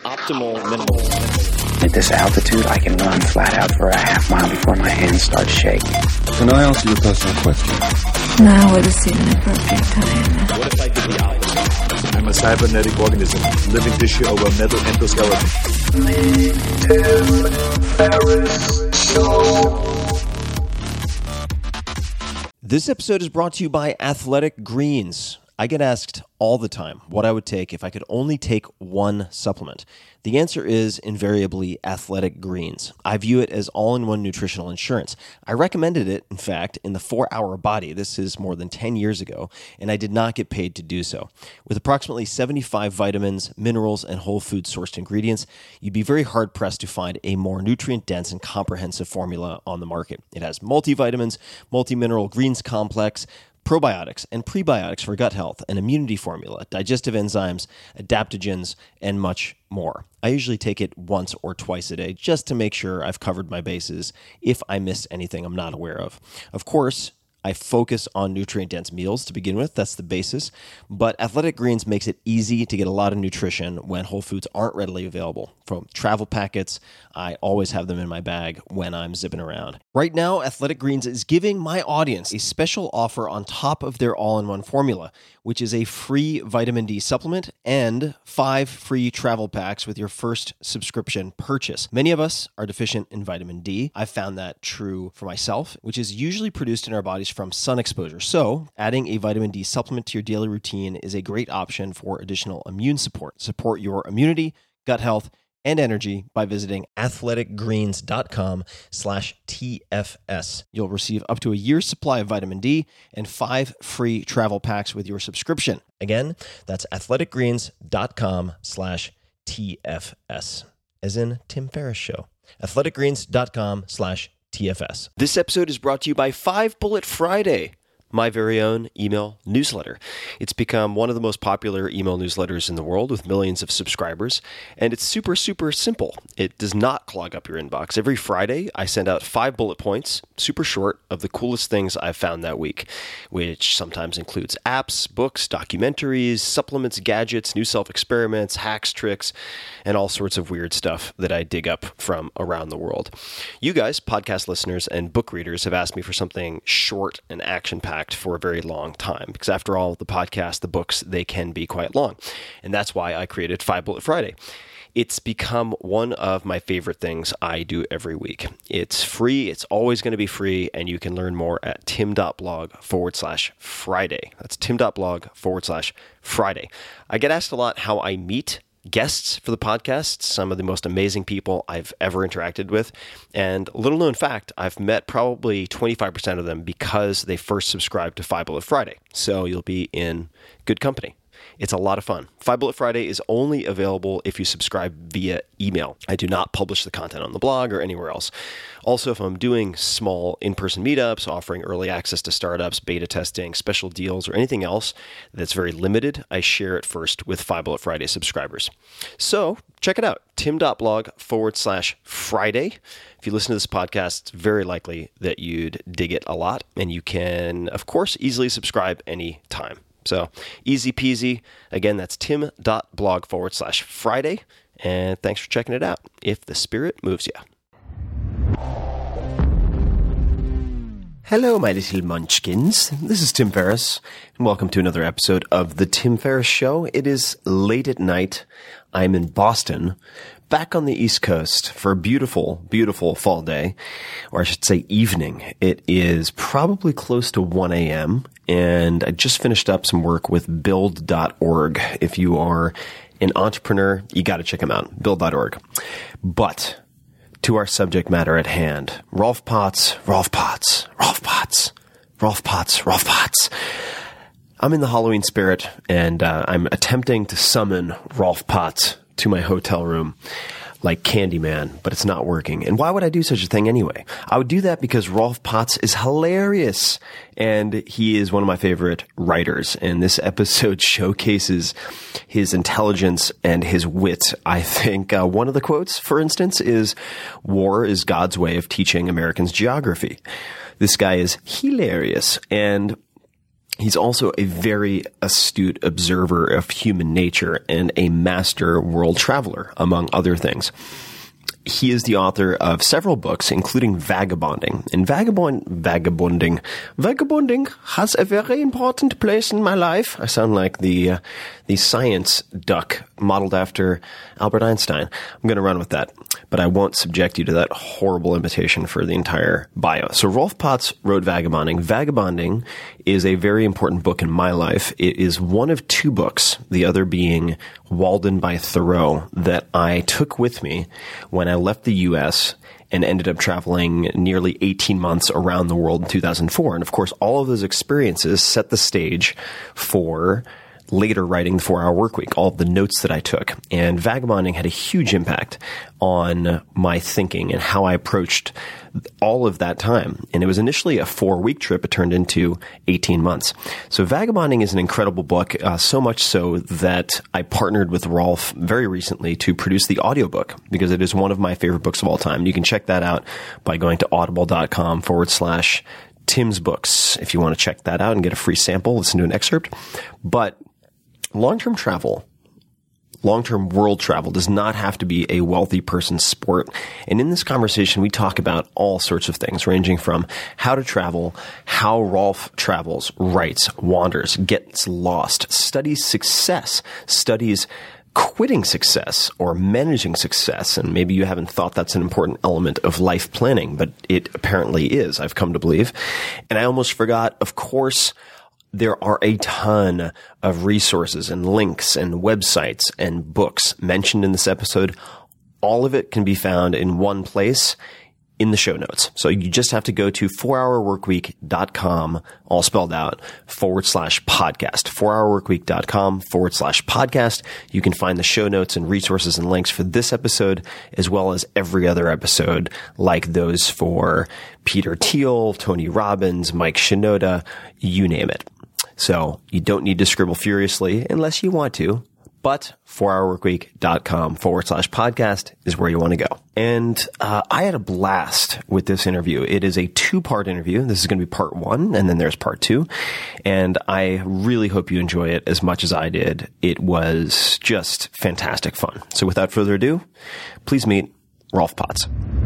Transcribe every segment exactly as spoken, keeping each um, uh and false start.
optimal minimal. At this altitude, I can run flat out for a half mile before my hands start shaking. Can I ask you a personal question? Now would seem an appropriate time. What if I did the opposite? I'm a cybernetic organism, living tissue over metal endoskeleton. This episode is brought to you by Athletic Greens. I get asked all the time what I would take if I could only take one supplement. The answer is invariably Athletic Greens. I view it as all-in-one nutritional insurance. I recommended it, in fact, in the four hour Body. This is more than ten years ago, and I did not get paid to do so. With approximately seventy-five vitamins, minerals, and whole food sourced ingredients, you'd be very hard-pressed to find a more nutrient-dense and comprehensive formula on the market. It has multivitamins, multi-mineral greens complex, probiotics and prebiotics for gut health, an immunity formula, digestive enzymes, adaptogens, and much more. I usually take it once or twice a day just to make sure I've covered my bases if I missed anything I'm not aware of. Of course, I focus on nutrient-dense meals to begin with. That's the basis. But Athletic Greens makes it easy to get a lot of nutrition when whole foods aren't readily available. From travel packets, I always have them in my bag when I'm zipping around. Right now, Athletic Greens is giving my audience a special offer on top of their all-in-one formula, which is a free vitamin D supplement and five free travel packs with your first subscription purchase. Many of us are deficient in vitamin D. I've found that true for myself, which is usually produced in our bodies from sun exposure. So adding a vitamin D supplement to your daily routine is a great option for additional immune support. Support your immunity, gut health, and energy by visiting athleticgreens.com slash TFS. You'll receive up to a year's supply of vitamin D and five free travel packs with your subscription. Again, that's athleticgreens.com slash TFS, as in Tim Ferriss Show. athleticgreens.com slash TFS. This episode is brought to you by Five Bullet Friday, my very own email newsletter. It's become one of the most popular email newsletters in the world with millions of subscribers, and it's super, super simple. It does not clog up your inbox. Every Friday, I send out five bullet points, super short, of the coolest things I've found that week, which sometimes includes apps, books, documentaries, supplements, gadgets, new self-experiments, hacks, tricks, and all sorts of weird stuff that I dig up from around the world. You guys, podcast listeners and book readers, have asked me for something short and action-packed for a very long time, because after all, the podcast, the books, they can be quite long. And that's why I created Five Bullet Friday. It's become one of my favorite things I do every week. It's free. It's always going to be free. And you can learn more at tim.blog forward slash Friday. That's tim.blog forward slash Friday. I get asked a lot how I meet guests for the podcast, some of the most amazing people I've ever interacted with. And little known fact, I've met probably twenty-five percent of them because they first subscribed to Five Bullet Friday. So you'll be in good company. It's a lot of fun. Five Bullet Friday is only available if you subscribe via email. I do not publish the content on the blog or anywhere else. Also, if I'm doing small in-person meetups, offering early access to startups, beta testing, special deals, or anything else that's very limited, I share it first with Five Bullet Friday subscribers. So check it out, tim.blog forward slash Friday. If you listen to this podcast, it's very likely that you'd dig it a lot, and you can, of course, easily subscribe anytime. So easy peasy. Again, that's tim.blog forward slash Friday. And thanks for checking it out, if the spirit moves you. Hello, my little munchkins. This is Tim Ferriss, and welcome to another episode of The Tim Ferriss Show. It is late at night. I'm in Boston, back on the East Coast for a beautiful, beautiful fall day, or I should say evening. It is probably close to one a.m., and I just finished up some work with build dot org. If you are an entrepreneur, you got to check them out, build dot org. But to our subject matter at hand, Rolf Potts, Rolf Potts, Rolf Potts, Rolf Potts, Rolf Potts. I'm in the Halloween spirit, and uh, I'm attempting to summon Rolf Potts to my hotel room like Candyman, but it's not working. And why would I do such a thing anyway? I would do that because Rolf Potts is hilarious, and he is one of my favorite writers. And this episode showcases his intelligence and his wit. I think uh, one of the quotes, for instance, is, "War is God's way of teaching Americans geography." This guy is hilarious, and He's also a very astute observer of human nature and a master world traveler, among other things. He is the author of several books, including Vagabonding. And vagabond, vagabonding, vagabonding has a very important place in my life. I sound like the uh, the science duck modeled after Albert Einstein. I'm going to run with that, but I won't subject you to that horrible imitation for the entire bio. So Rolf Potts wrote Vagabonding. Vagabonding is a very important book in my life. It is one of two books, the other being Walden by Thoreau, that I took with me when I left the U S and ended up traveling nearly eighteen months around the world in two thousand four. And of course, all of those experiences set the stage for later writing the four-hour Workweek, all of the notes that I took. And Vagabonding had a huge impact on my thinking and how I approached all of that time. And it was initially a four-week trip. It turned into eighteen months. So Vagabonding is an incredible book, uh, so much so that I partnered with Rolf very recently to produce the audiobook because it is one of my favorite books of all time. You can check that out by going to audible.com forward slash Tim's Books if you want to check that out and get a free sample, listen to an excerpt. But long-term travel, long-term world travel does not have to be a wealthy person's sport. And in this conversation, we talk about all sorts of things, ranging from how to travel, how Rolf travels, writes, wanders, gets lost, studies success, studies quitting success or managing success. And maybe you haven't thought that's an important element of life planning, but it apparently is, I've come to believe. And I almost forgot, of course, there are a ton of resources and links and websites and books mentioned in this episode. All of it can be found in one place in the show notes. So you just have to go to four hour workweek dot com, all spelled out, forward slash podcast, four hour workweek dot com forward slash podcast. You can find the show notes and resources and links for this episode, as well as every other episode, like those for Peter Thiel, Tony Robbins, Mike Shinoda, you name it. So you don't need to scribble furiously unless you want to, but four hour workweek dot com forward slash podcast is where you want to go. And uh, I had a blast with this interview. It is a two-part interview. This is going to be part one, and then there's part two. And I really hope you enjoy it as much as I did. It was just fantastic fun. So without further ado, please meet Rolf Potts.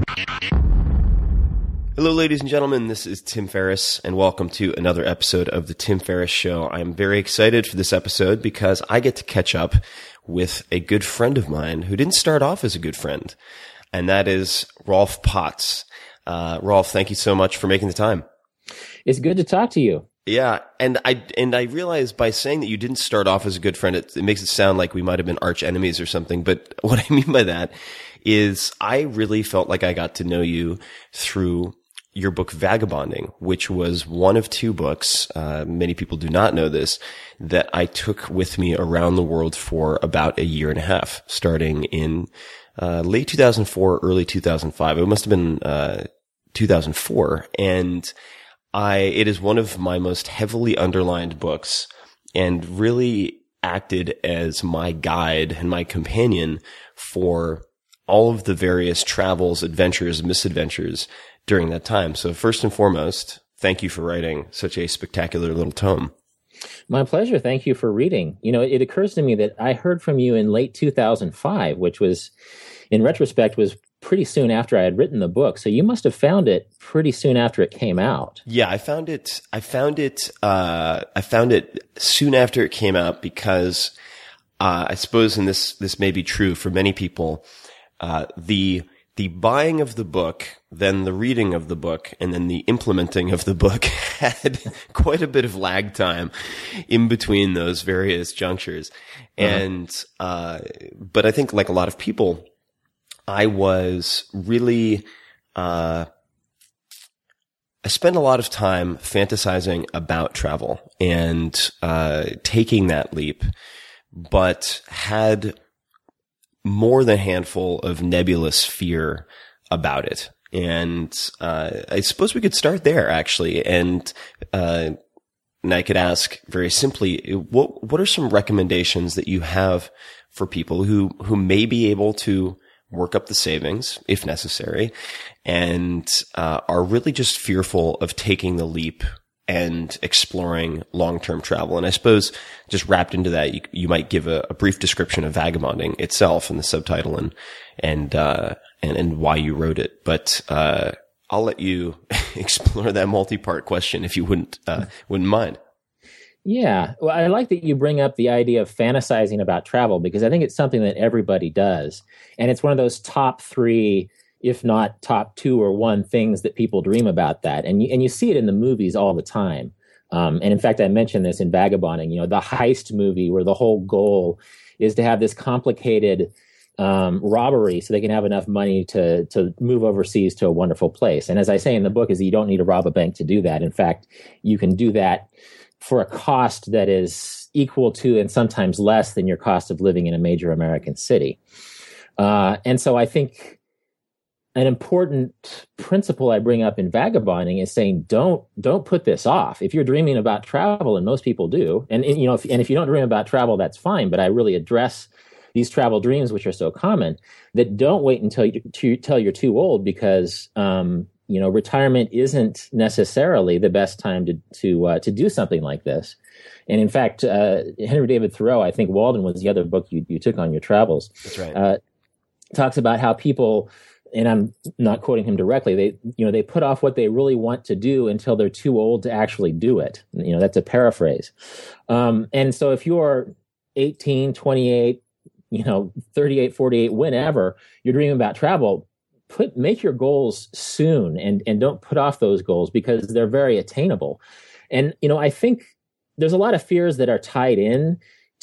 Hello, ladies and gentlemen. This is Tim Ferriss, and welcome to another episode of The Tim Ferriss Show. I'm very excited for this episode because I get to catch up with a good friend of mine who didn't start off as a good friend, and that is Rolf Potts. Uh, Rolf, thank you so much for making the time. It's good to talk to you. Yeah, and I and I realize by saying that you didn't start off as a good friend, it, it makes it sound like we might have been arch enemies or something. But what I mean by that is I really felt like I got to know you through your book Vagabonding, which was one of two books, uh, many people do not know this, that I took with me around the world for about a year and a half, starting in uh, late two thousand four, early two thousand five. It must have been uh, two thousand four. And I, it is one of my most heavily underlined books and really acted as my guide and my companion for all of the various travels, adventures, misadventures during that time. So first and foremost, thank you for writing such a spectacular little tome. My pleasure. Thank you for reading. You know, it occurs to me that I heard from you in late two thousand five, which was, in retrospect, was pretty soon after I had written the book. So you must have found it pretty soon after it came out. Yeah, I found it, I found it, uh, I found it soon after it came out because, uh, I suppose, and this, this may be true for many people, uh, the, The buying of the book, then the reading of the book, and then the implementing of the book had quite a bit of lag time in between those various junctures. Uh-huh. And, uh, but I think like a lot of people, I was really, uh, I spent a lot of time fantasizing about travel and, uh, taking that leap, but had more than a handful of nebulous fear about it. And, uh, I suppose we could start there actually. And, uh, and I could ask very simply, what, what are some recommendations that you have for people who, who may be able to work up the savings if necessary and, uh, are really just fearful of taking the leap and exploring long-term travel. And I suppose just wrapped into that, you, you might give a, a brief description of vagabonding itself in the subtitle and, and, uh, and, and why you wrote it. But, uh, I'll let you explore that multi-part question if you wouldn't, uh, wouldn't mind. Yeah. Well, I like that you bring up the idea of fantasizing about travel, because I think it's something that everybody does. And it's one of those top three, if not top two or one things that people dream about that. And you, and you see it in the movies all the time. Um, and in fact, I mentioned this in Vagabonding, you know, the heist movie where the whole goal is to have this complicated um, robbery so they can have enough money to, to move overseas to a wonderful place. And as I say in the book, is you don't need to rob a bank to do that. In fact, you can do that for a cost that is equal to and sometimes less than your cost of living in a major American city. Uh, and so I think an important principle I bring up in Vagabonding is saying, don't, don't put this off. If you're dreaming about travel, and most people do, and, and you know, if, and if you don't dream about travel, that's fine. But I really address these travel dreams, which are so common, that don't wait until you to, till you're too old, because, um, you know, retirement isn't necessarily the best time to, to, uh, to do something like this. And in fact, uh, Henry David Thoreau, I think Walden was the other book you, you took on your travels. That's right. Uh, talks about how people, and I'm not quoting him directly, they, you know, they put off what they really want to do until they're too old to actually do it. You know, that's a paraphrase. Um, and so if you're eighteen, twenty-eight, you know, thirty-eight, forty-eight, whenever you're dreaming about travel, put, make your goals soon and, and don't put off those goals, because they're very attainable. And, you know, I think there's a lot of fears that are tied in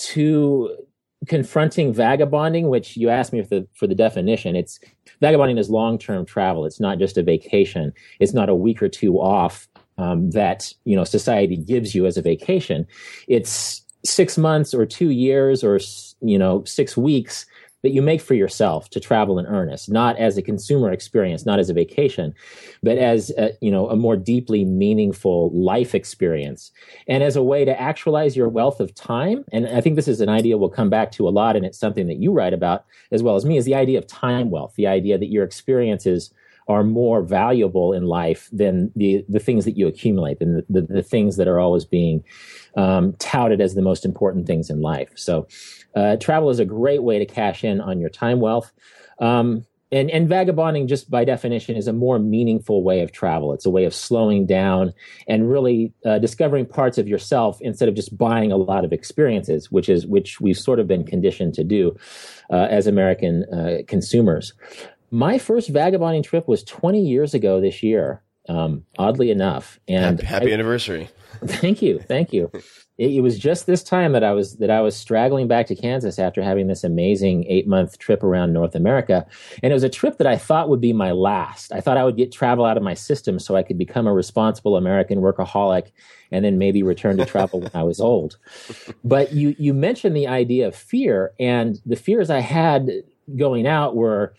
to confronting vagabonding, which you asked me for the, for the definition. It's vagabonding is long-term travel. It's not just a vacation. It's not a week or two off um, that, you know, society gives you as a vacation. It's six months or two years or, you know, six weeks that you make for yourself to travel in earnest, not as a consumer experience, not as a vacation, but as a, you know, a more deeply meaningful life experience, and as a way to actualize your wealth of time. And I think this is an idea we'll come back to a lot, and it's something that you write about as well as me, is the idea of time wealth, the idea that your experiences are more valuable in life than the, the things that you accumulate, and the, the, the things that are always being um, touted as the most important things in life. So uh, travel is a great way to cash in on your time wealth. Um, and, and vagabonding, just by definition, is a more meaningful way of travel. It's a way of slowing down and really uh, discovering parts of yourself instead of just buying a lot of experiences, which is which we've sort of been conditioned to do uh, as American uh, consumers. My first vagabonding trip was twenty years ago this year, um, oddly enough. And happy, happy I, anniversary. Thank you. Thank you. It, it was just this time that I was, that I was straggling back to Kansas after having this amazing eight month trip around North America. And it was a trip that I thought would be my last. I thought I would get travel out of my system so I could become a responsible American workaholic and then maybe return to travel when I was old. But you, you mentioned the idea of fear, and the fears I had going out were,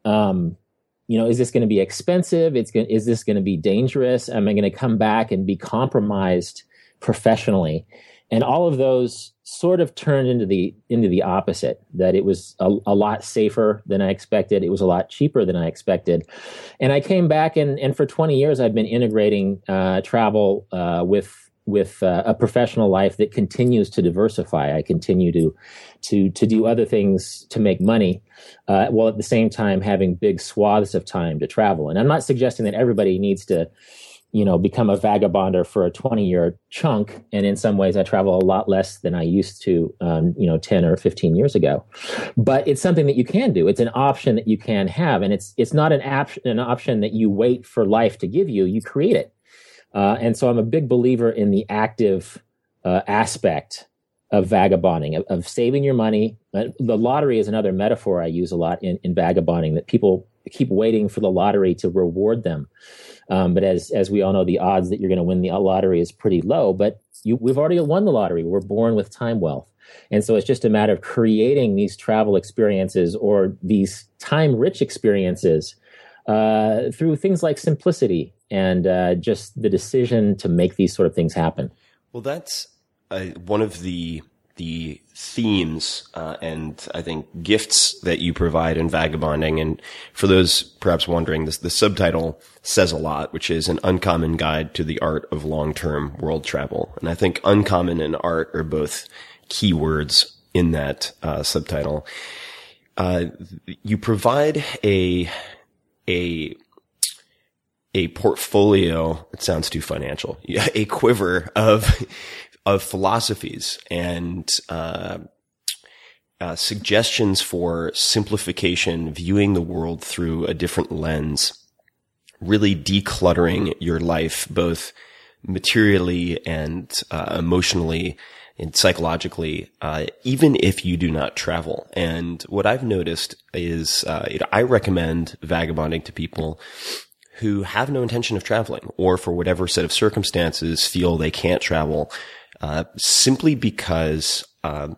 um, you know, is this going to be expensive? It's going, is this going to be dangerous? Am I going to come back and be compromised professionally? And all of those sort of turned into the into the opposite, that it was a, a lot safer than I expected. It was a lot cheaper than I expected. And I came back, and, and for twenty years, I've been integrating uh, travel uh, with with uh, a professional life that continues to diversify. I continue to to to do other things to make money, uh, while at the same time having big swaths of time to travel. And I'm not suggesting that everybody needs to, you know, become a vagabonder for a twenty-year chunk. And in some ways, I travel a lot less than I used to, um, you know, ten or fifteen years ago. But it's something that you can do. It's an option that you can have, and it's it's not an, ap- an option that you wait for life to give you. You create it. Uh, and so I'm a big believer in the active uh, aspect of vagabonding, of, of saving your money. Uh, the lottery is another metaphor I use a lot in, in vagabonding, that people keep waiting for the lottery to reward them. Um, but as as we all know, the odds that you're going to win the lottery is pretty low. But you, we've already won the lottery. We're born with time wealth. And so it's just a matter of creating these travel experiences, or these time-rich experiences, uh, through things like simplicity and uh, just the decision to make these sort of things happen. Well, that's uh, one of the the themes uh, and I think gifts that you provide in Vagabonding. And for those perhaps wondering, this the subtitle says a lot, which is An Uncommon Guide to the Art of Long-Term World Travel. And I think uncommon and art are both key words in that uh, subtitle. Uh, you provide a a a portfolio. It sounds too financial. A quiver of of philosophies and uh, uh, suggestions for simplification, viewing the world through a different lens, really decluttering your life, both materially and uh, emotionally and psychologically, uh, even if you do not travel. And what I've noticed is, uh, you know, I recommend Vagabonding to people who have no intention of traveling, or for whatever set of circumstances feel they can't travel, uh, simply because, uh,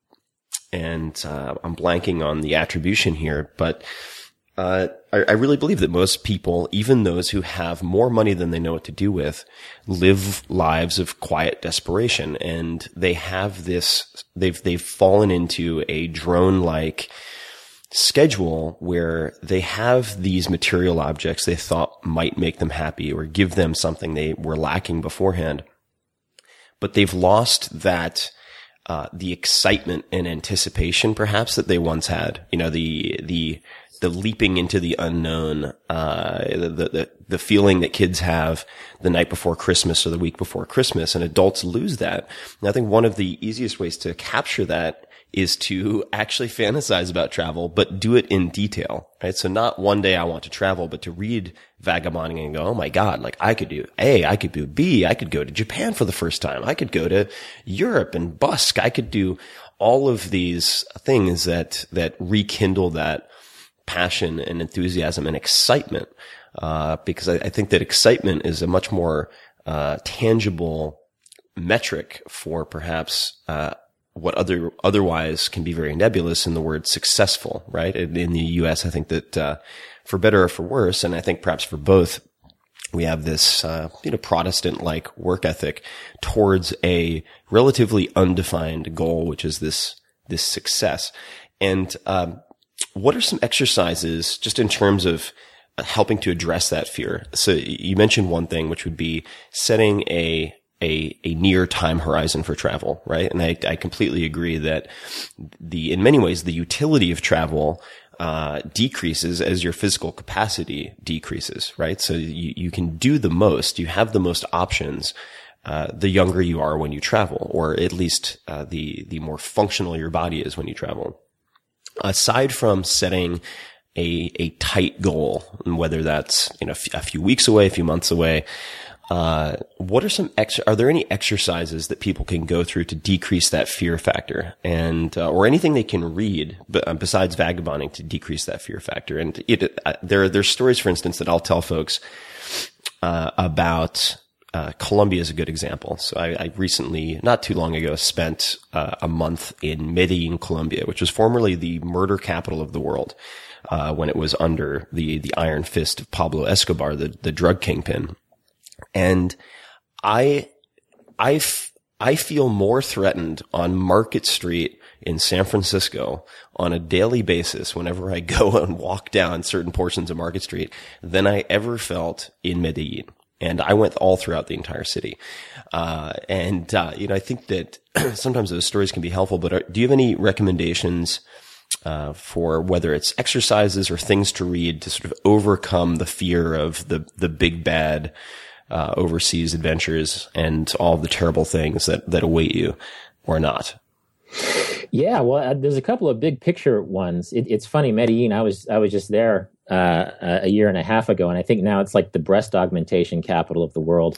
and, uh, I'm blanking on the attribution here, but, uh, I, I really believe that most people, even those who have more money than they know what to do with, live lives of quiet desperation. And they have this, they've, they've fallen into a drone-like schedule where they have these material objects they thought might make them happy or give them something they were lacking beforehand. But they've lost that, uh, the excitement and anticipation perhaps that they once had. You know, the, the, the leaping into the unknown, uh, the, the, the feeling that kids have the night before Christmas or the week before Christmas, and adults lose that. And I think one of the easiest ways to capture that is to actually fantasize about travel, but do it in detail, right? So not one day I want to travel, but to read Vagabonding and go, oh my God, like I could do A, I could do B, I could go to Japan for the first time. I could go to Europe and busk. I could do all of these things that, that rekindle that passion and enthusiasm and excitement. Uh, because I, I think that excitement is a much more, uh, tangible metric for perhaps, uh, what other, otherwise can be very nebulous in the word successful, right? In, in the U S, I think that, uh, for better or for worse, and I think perhaps for both, we have this, uh, you know, Protestant-like work ethic towards a relatively undefined goal, which is this, this success. And, um, what are some exercises just in terms of helping to address that fear? So you mentioned one thing, which would be setting a, a, a near time horizon for travel, right? And I, I completely agree that the, in many ways, the utility of travel, uh, decreases as your physical capacity decreases, right? So you, you can do the most, you have the most options, uh, the younger you are when you travel, or at least, uh, the, the more functional your body is when you travel. Aside from setting a, a tight goal, and whether that's, you know, a few weeks away, a few months away, uh, what are some ex, are there any exercises that people can go through to decrease that fear factor, and, uh, or anything they can read besides Vagabonding to decrease that fear factor? And it, uh, there, there's stories, for instance, that I'll tell folks, uh, about, Uh, Colombia is a good example. So I, I recently, not too long ago, spent uh, a month in Medellin, Colombia, which was formerly the murder capital of the world, uh, when it was under the, the iron fist of Pablo Escobar, the, the drug kingpin. And I, I, f- I feel more threatened on Market Street in San Francisco on a daily basis whenever I go and walk down certain portions of Market Street than I ever felt in Medellin. And I went all throughout the entire city. Uh, and, uh, you know, I think that sometimes those stories can be helpful, but are, do you have any recommendations, uh, for whether it's exercises or things to read to sort of overcome the fear of the, the big bad, uh, overseas adventures and all the terrible things that, that await you, or not? Yeah, well, uh, there's a couple of big picture ones. It, it's funny, Medellin, I was, I was just there Uh, a year and a half ago, and I think now it's like the breast augmentation capital of the world.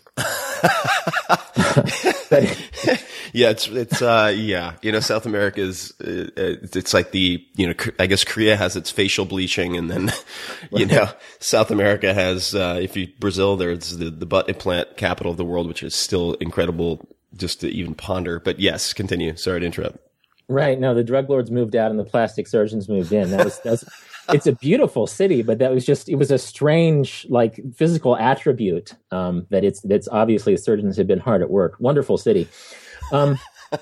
but, yeah, it's it's uh yeah, you know, South America is uh, it's like the, you know, I guess Korea has its facial bleaching, and then you know South America has uh if you Brazil, there's the the butt implant capital of the world, which is still incredible just to even ponder. But yes, continue. Sorry to interrupt. Right. No, the drug lords moved out and the plastic surgeons moved in. That was that's. It's a beautiful city, but that was just, it was a strange, like, physical attribute, um, that it's, that's obviously the surgeons have been hard at work. Wonderful city. Um,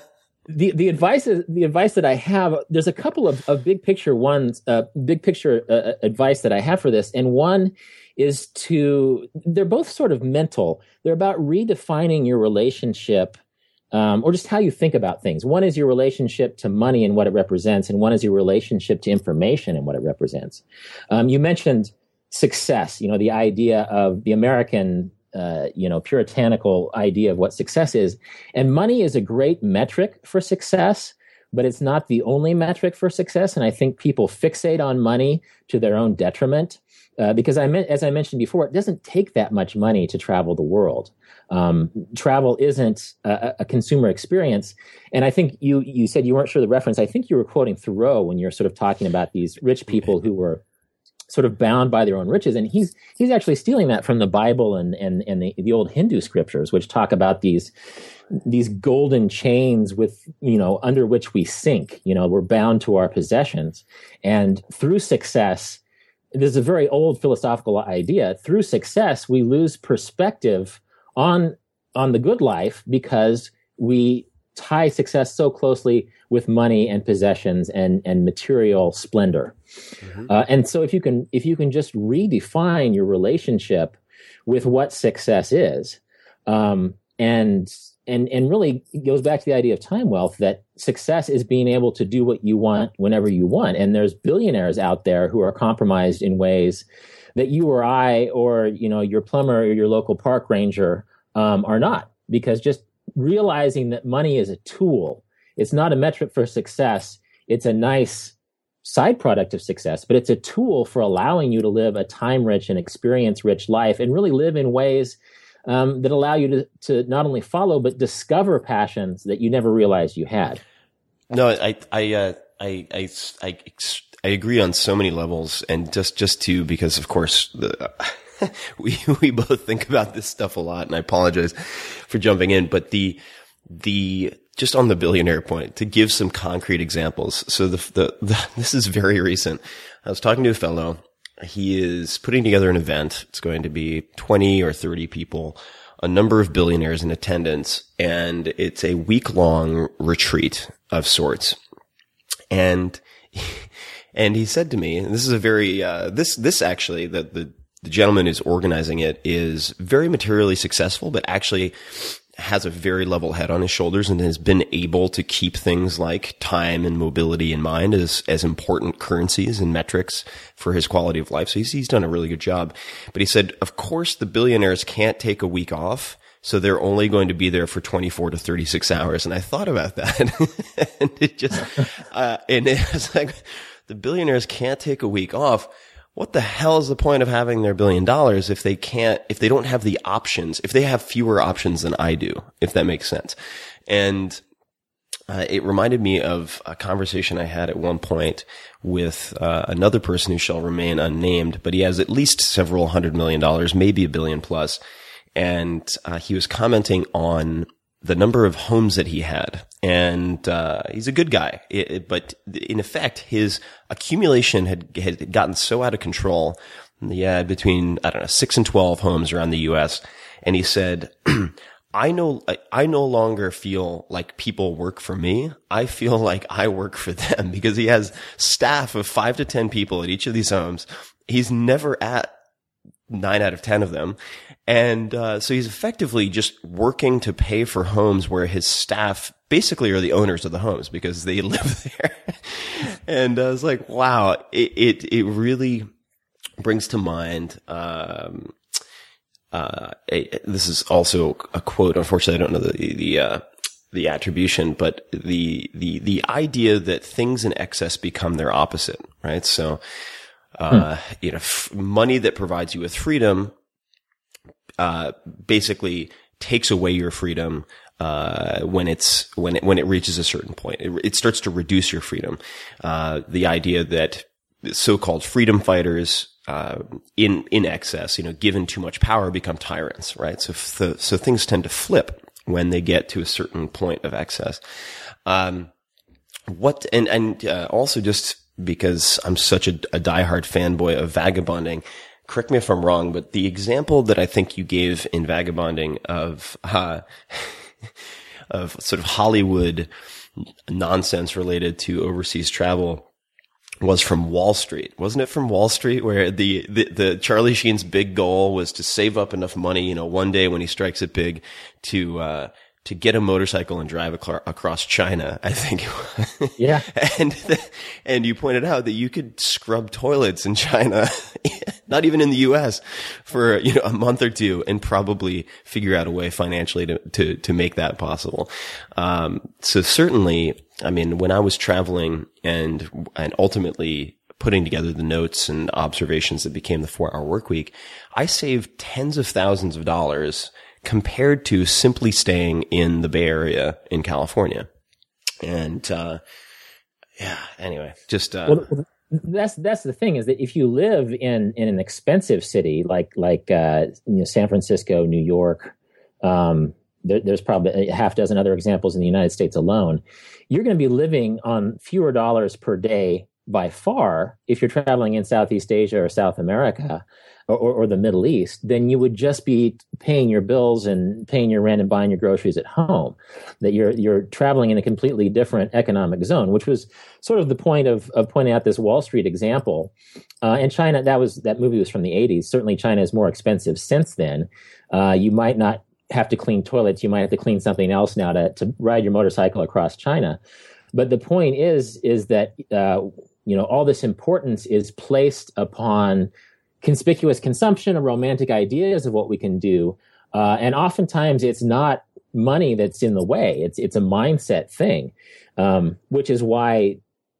the the advice is, the advice that I have, there's a couple of, of big picture ones, uh, big picture uh, advice that I have for this, and one is to, they're both sort of mental. They're about redefining your relationship, um, or just how you think about things. One is your relationship to money and what it represents, and one is your relationship to information and what it represents. Um, you mentioned success, you know, the idea of the American, uh, you know, puritanical idea of what success is. And money is a great metric for success, but it's not the only metric for success. And I think people fixate on money to their own detriment. Uh, because I meant, as I mentioned before, it doesn't take that much money to travel the world. Um, travel isn't a, a consumer experience. And I think you you said you weren't sure the reference. I think you were quoting Thoreau when you're sort of talking about these rich people who were sort of bound by their own riches. And he's he's actually stealing that from the Bible and and, and the, the old Hindu scriptures, which talk about these these golden chains with, you know, under which we sink. You know, we're bound to our possessions. And through success, this is a very old philosophical idea. Through success, we lose perspective on on the good life because we tie success so closely with money and possessions and and material splendor. Mm-hmm. Uh, and so, if you can if you can just redefine your relationship with what success is, um, and and and really it goes back to the idea of time wealth, that success is being able to do what you want whenever you want. And there's billionaires out there who are compromised in ways that you or I or, you know, your plumber or your local park ranger um, are not, because just realizing that money is a tool, it's not a metric for success. It's a nice side product of success, but it's a tool for allowing you to live a time-rich and experience-rich life and really live in ways Um, that allow you to, to not only follow, but discover passions that you never realized you had. No, I, I, uh, I, I, I, I agree on so many levels. And just, just to, because of course, the, uh, we, we both think about this stuff a lot, and I apologize for jumping in, but the, the, just on the billionaire point, to give some concrete examples. So the, the, the this is very recent. I was talking to a fellow. He is putting together an event. It's going to be twenty or thirty people, a number of billionaires in attendance, and it's a week-long retreat of sorts. And, and he said to me, and this is a very, uh, this, this actually, the, the, the gentleman who's organizing it is very materially successful, but actually has a very level head on his shoulders and has been able to keep things like time and mobility in mind as, as important currencies and metrics for his quality of life. So he's, he's done a really good job. But he said, of course, the billionaires can't take a week off, so they're only going to be there for twenty-four to thirty-six hours. And I thought about that. and it just, uh, and it was like, the billionaires can't take a week off. What the hell is the point of having their billion dollars if they can't, if they don't have the options, if they have fewer options than I do, if that makes sense? And uh, it reminded me of a conversation I had at one point with uh, another person who shall remain unnamed, but he has at least several hundred million dollars, maybe a billion plus. And uh, he was commenting on the number of homes that he had. And, uh, he's a good guy. It, it, but in effect, his accumulation had, had gotten so out of control. He had between, I don't know, six and twelve homes around the U S. And he said, I know, I no longer feel like people work for me. I feel like I work for them, because he has staff of five to ten people at each of these homes. He's never at nine out of ten of them. And, uh, so he's effectively just working to pay for homes where his staff basically are the owners of the homes because they live there. And I was like, wow, it, it, it really brings to mind, um, uh, a, this is also a quote. Unfortunately, I don't know the, the, uh, the attribution, but the, the, the idea that things in excess become their opposite, right? So, uh, hmm. you know, f- money that provides you with freedom, uh, basically takes away your freedom, uh, when it's, when it, when it reaches a certain point. It, it starts to reduce your freedom. Uh, the idea that so-called freedom fighters, uh, in, in excess, you know, given too much power, become tyrants, right? So, the, so things tend to flip when they get to a certain point of excess. Um, what, and, and, uh, also just because I'm such a, a diehard fanboy of vagabonding, correct me if I'm wrong, but the example that I think you gave in Vagabonding of, uh, of sort of Hollywood, nonsense related to overseas travel was from Wall Street. Wasn't it from Wall Street where the, the, the Charlie Sheen's big goal was to save up enough money, you know, one day when he strikes it big to, uh, to get a motorcycle and drive ac- across China, I think. Yeah. and, and you pointed out that you could scrub toilets in China, not even in the U S, for, you know, a month or two and probably figure out a way financially to, to, to make that possible. Um, so certainly, I mean, when I was traveling and, and ultimately putting together the notes and observations that became the four hour work week, I saved tens of thousands of dollars compared to simply staying in the Bay Area in California. And, uh, yeah, anyway, just, uh, well, that's, that's the thing is that if you live in, in an expensive city like, like, uh, you know, San Francisco, New York, um, there, there's probably a half dozen other examples in the United States alone, you're going to be living on fewer dollars per day by far if you're traveling in Southeast Asia or South America. Or, or the Middle East, then you would just be paying your bills and paying your rent and buying your groceries at home. That you're you're traveling in a completely different economic zone, which was sort of the point of of pointing out this Wall Street example. Uh, and China, that was that movie was from the eighties. Certainly, China is more expensive since then. Uh, you might not have to clean toilets. You might have to clean something else now to to ride your motorcycle across China. But the point is is that uh, you know all this importance is placed upon conspicuous consumption or romantic ideas of what we can do. Uh, and oftentimes it's not money that's in the way. It's, it's a mindset thing, um, which is why,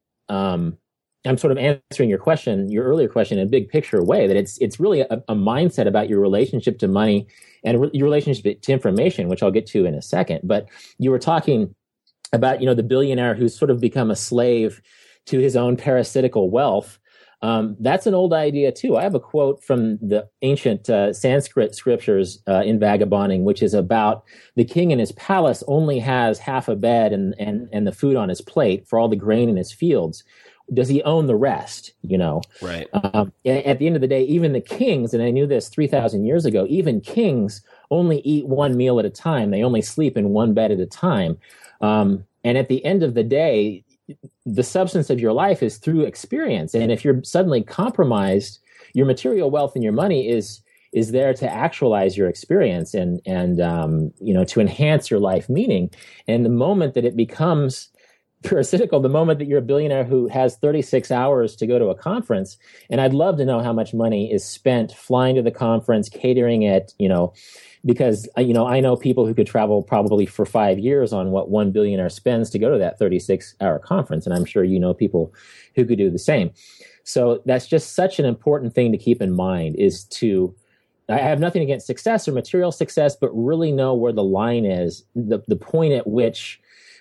um, I'm sort of answering your question, your earlier question in a big picture way, that it's, it's really a, a mindset about your relationship to money and re- your relationship to information, which I'll get to in a second. But you were talking about, you know, the billionaire who's sort of become a slave to his own parasitical wealth. Um, that's an old idea too. I have a quote from the ancient uh, Sanskrit scriptures uh, in Vagabonding, which is about the king in his palace only has half a bed and, and, and the food on his plate for all the grain in his fields. Does he own the rest? You know, right. Um, at the end of the day, even the kings, and I knew this three thousand years ago, even kings only eat one meal at a time. They only sleep in one bed at a time. Um, and at the end of the day, the substance of your life is through experience. And if you're suddenly compromised, your material wealth and your money is is there to actualize your experience and and um, you know to enhance your life meaning. And the moment that it becomes parasitical, the moment that you're a billionaire who has thirty-six hours to go to a conference, and I'd love to know how much money is spent flying to the conference, catering it, you know, because, you know, I know people who could travel probably for five years on what one billionaire spends to go to that thirty-six hour conference. And I'm sure you know people who could do the same. So that's just such an important thing to keep in mind is to, I have nothing against success or material success, but really know where the line is, the, the point at which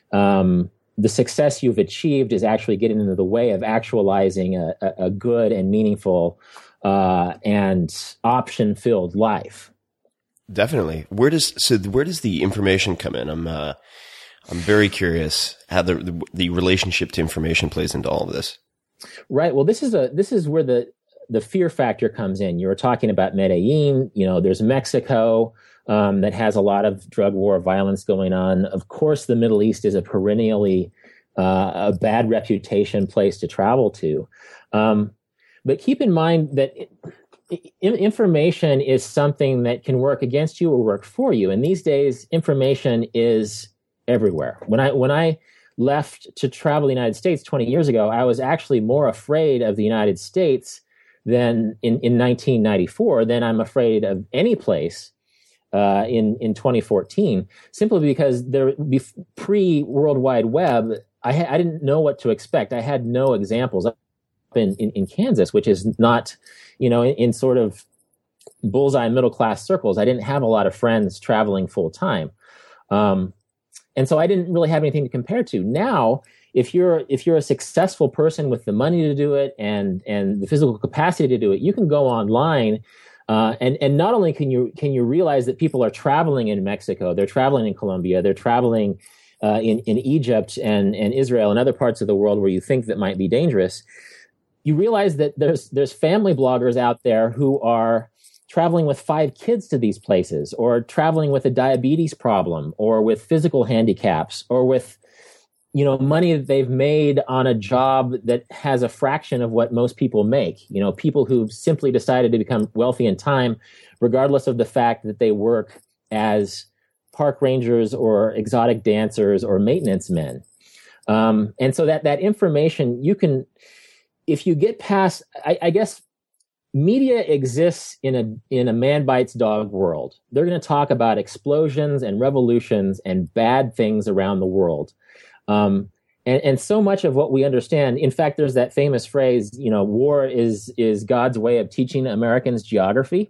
um, the success you've achieved is actually getting into the way of actualizing a, a, a good and meaningful uh, and option-filled life. Definitely. Where does so where does the information come in? I'm uh, I'm very curious how the, the the relationship to information plays into all of this. Right. Well, this is a this is where the the fear factor comes in. You were talking about Medellin. You know, there's Mexico um, that has a lot of drug war violence going on. Of course, the Middle East is a perennially uh, a bad reputation place to travel to. Um, but keep in mind that. It, Information is something that can work against you or work for you. And these days, information is everywhere. When I when I left to travel the United States twenty years ago, I was actually more afraid of the United States than in, in nineteen ninety-four than I'm afraid of any place uh, in in twenty fourteen. Simply because there pre World Wide Web, I, ha- I didn't know what to expect. I had no examples. In, in, in Kansas, which is not, you know, in, in sort of bullseye middle class circles. I didn't have a lot of friends traveling full time, um, and so I didn't really have anything to compare to. Now, if you're if you're a successful person with the money to do it and and the physical capacity to do it, you can go online, uh, and and not only can you can you realize that people are traveling in Mexico, they're traveling in Colombia, they're traveling uh, in in Egypt and and Israel and other parts of the world where you think that might be dangerous. You realize that there's there's family bloggers out there who are traveling with five kids to these places, or traveling with a diabetes problem, or with physical handicaps, or with you know, money that they've made on a job that has a fraction of what most people make. You know, people who've simply decided to become wealthy in time, regardless of the fact that they work as park rangers or exotic dancers or maintenance men. Um, and so that, that information you can, if you get past, I, I guess media exists in a, in a man bites dog world. They're going to talk about explosions and revolutions and bad things around the world. Um, and, and so much of what we understand, in fact, there's that famous phrase, you know, war is, is God's way of teaching Americans geography.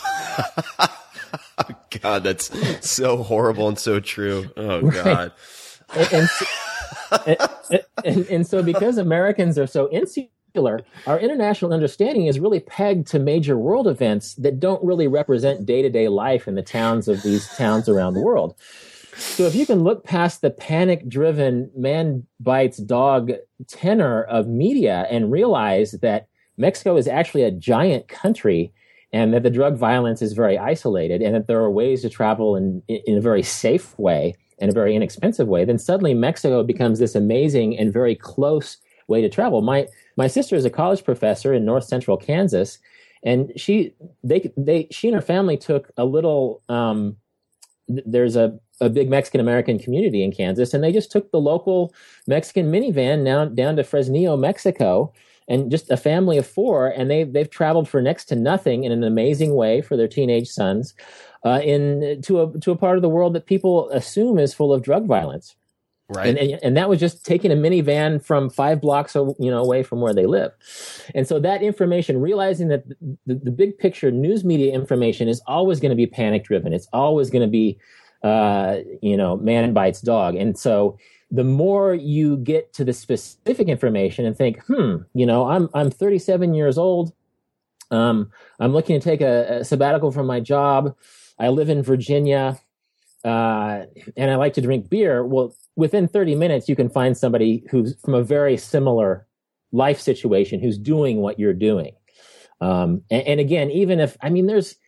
God, that's so horrible and so true. Oh, right. God. And, and, and, and, and so because Americans are so insular, our international understanding is really pegged to major world events that don't really represent day-to-day life in the towns of these towns around the world. So if you can look past the panic-driven man bites dog tenor of media and realize that Mexico is actually a giant country and that the drug violence is very isolated and that there are ways to travel in, in a very safe way and a very inexpensive way, then suddenly Mexico becomes this amazing and very close way to travel. My my sister is a college professor in north central Kansas, and she they they she and her family took a little um, there's a a big Mexican American community in Kansas, and they just took the local Mexican minivan down down to Fresnillo, Mexico, and just a family of four, and they they've traveled for next to nothing in an amazing way for their teenage sons, uh, in to a to a part of the world that people assume is full of drug violence. Right. And, and and that was just taking a minivan from five blocks, you know, away from where they live. And so that information, realizing that the, the big picture news media information is always going to be panic driven. It's always going to be, uh, you know, man bites dog. And so the more you get to the specific information and think, hmm, you know, I'm I'm thirty-seven years old. Um, I'm looking to take a, a sabbatical from my job. I live in Virginia, uh, and I like to drink beer. Well, within thirty minutes, you can find somebody who's from a very similar life situation who's doing what you're doing. Um, and, and again, even if, I mean, there's,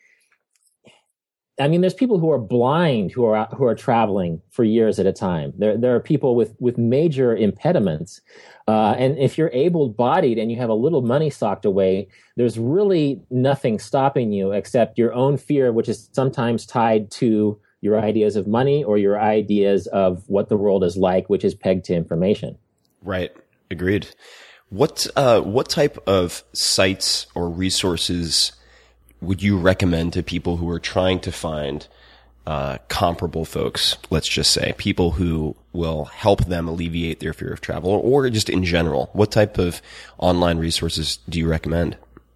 I mean, there's people who are blind who are who are traveling for years at a time. There, there are people with with major impediments, uh, and if you're able-bodied and you have a little money socked away, there's really nothing stopping you except your own fear, which is sometimes tied to your ideas of money or your ideas of what the world is like, which is pegged to information. Right. Agreed. What uh, what type of sites or resources would you recommend to people who are trying to find uh, comparable folks, let's just say, people who will help them alleviate their fear of travel, or just in general? What type of online resources do you recommend?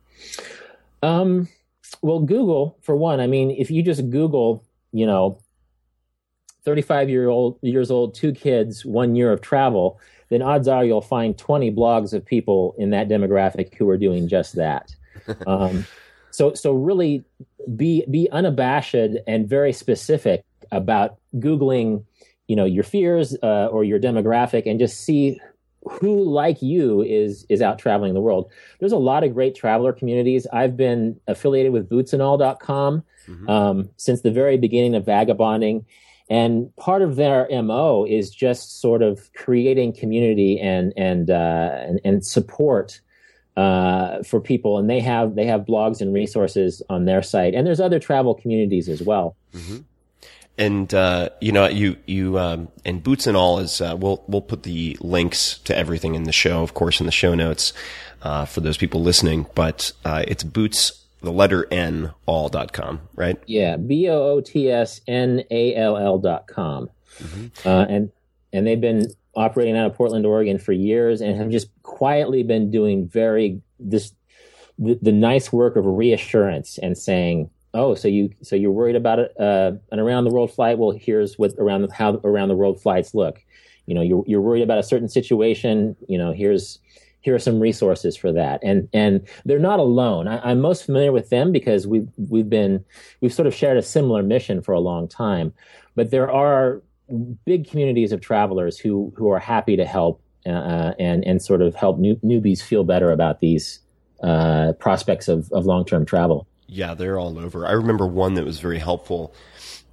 Um, well, Google, for one. I mean, if you just Google, you know, thirty-five year old years old, two kids, one year of travel, then odds are you'll find twenty blogs of people in that demographic who are doing just that. Um, So, so really be, be unabashed and very specific about Googling, you know, your fears, uh, or your demographic, and just see who, like you, is, is out traveling the world. There's a lot of great traveler communities. I've been affiliated with boots and all dot com, mm-hmm. um, since the very beginning of vagabonding. And part of their M O is just sort of creating community and, and, uh, and, and support uh, for people, and they have they have blogs and resources on their site, and there's other travel communities as well. Mm-hmm. And uh, you know, you you um, and Boots and All is uh, we'll we'll put the links to everything in the show, of course, in the show notes uh, for those people listening. But uh, it's Boots, the letter N, all dot com, right? Yeah, B O O T S N A L L dot com, mm-hmm. uh, and and they've been operating out of Portland, Oregon for years, and have just quietly been doing very this the, the nice work of reassurance and saying, oh, so you so you're worried about it, uh, an around the world flight? Well, here's what around the, how around the world flights look. You know, you're you're worried about a certain situation. You know, here's here are some resources for that, and and they're not alone. I, I'm most familiar with them because we've we've been we've sort of shared a similar mission for a long time, but there are big communities of travelers who who are happy to help uh, and and sort of help new, newbies feel better about these uh, prospects of, of long-term travel. Yeah, they're all over. I remember one that was very helpful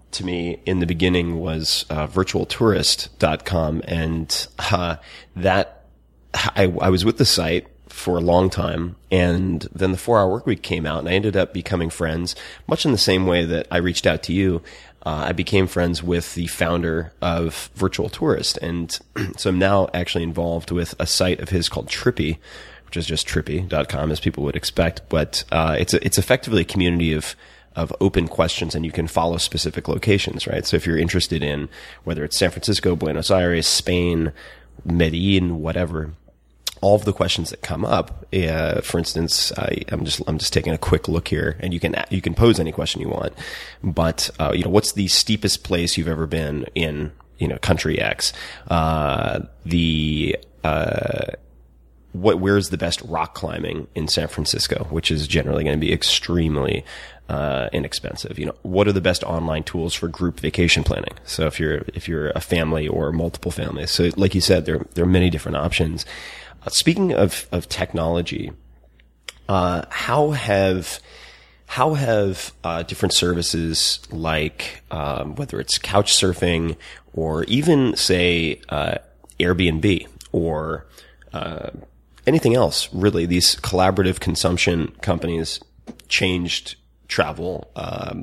to me in the beginning was uh, virtual tourist dot com, and uh, that I, I was with the site for a long time, and then the four-hour work week came out, and I ended up becoming friends, much in the same way that I reached out to you. Uh, I became friends with the founder of Virtual Tourist, and so I'm now actually involved with a site of his called Trippy, which is just trippy dot com, as people would expect, but uh, it's a, it's effectively a community of of open questions, and you can follow specific locations, right? So if you're interested in whether it's San Francisco, Buenos Aires, Spain, Medellin, whatever, all of the questions that come up, uh, for instance, I, I'm just I'm just taking a quick look here, and you can you can pose any question you want. But uh, you know, what's the steepest place you've ever been in? You know, country X. Uh, the uh, what? Where's the best rock climbing in San Francisco? Which is generally going to be extremely uh, inexpensive. You know, what are the best online tools for group vacation planning? So if you're if you're a family or multiple families, so like you said, there there are many different options. Uh, speaking of, of technology, uh, how have, how have, uh, different services like, um, whether it's couch surfing or even say, uh, Airbnb or, uh, anything else, really, these collaborative consumption companies changed travel, um,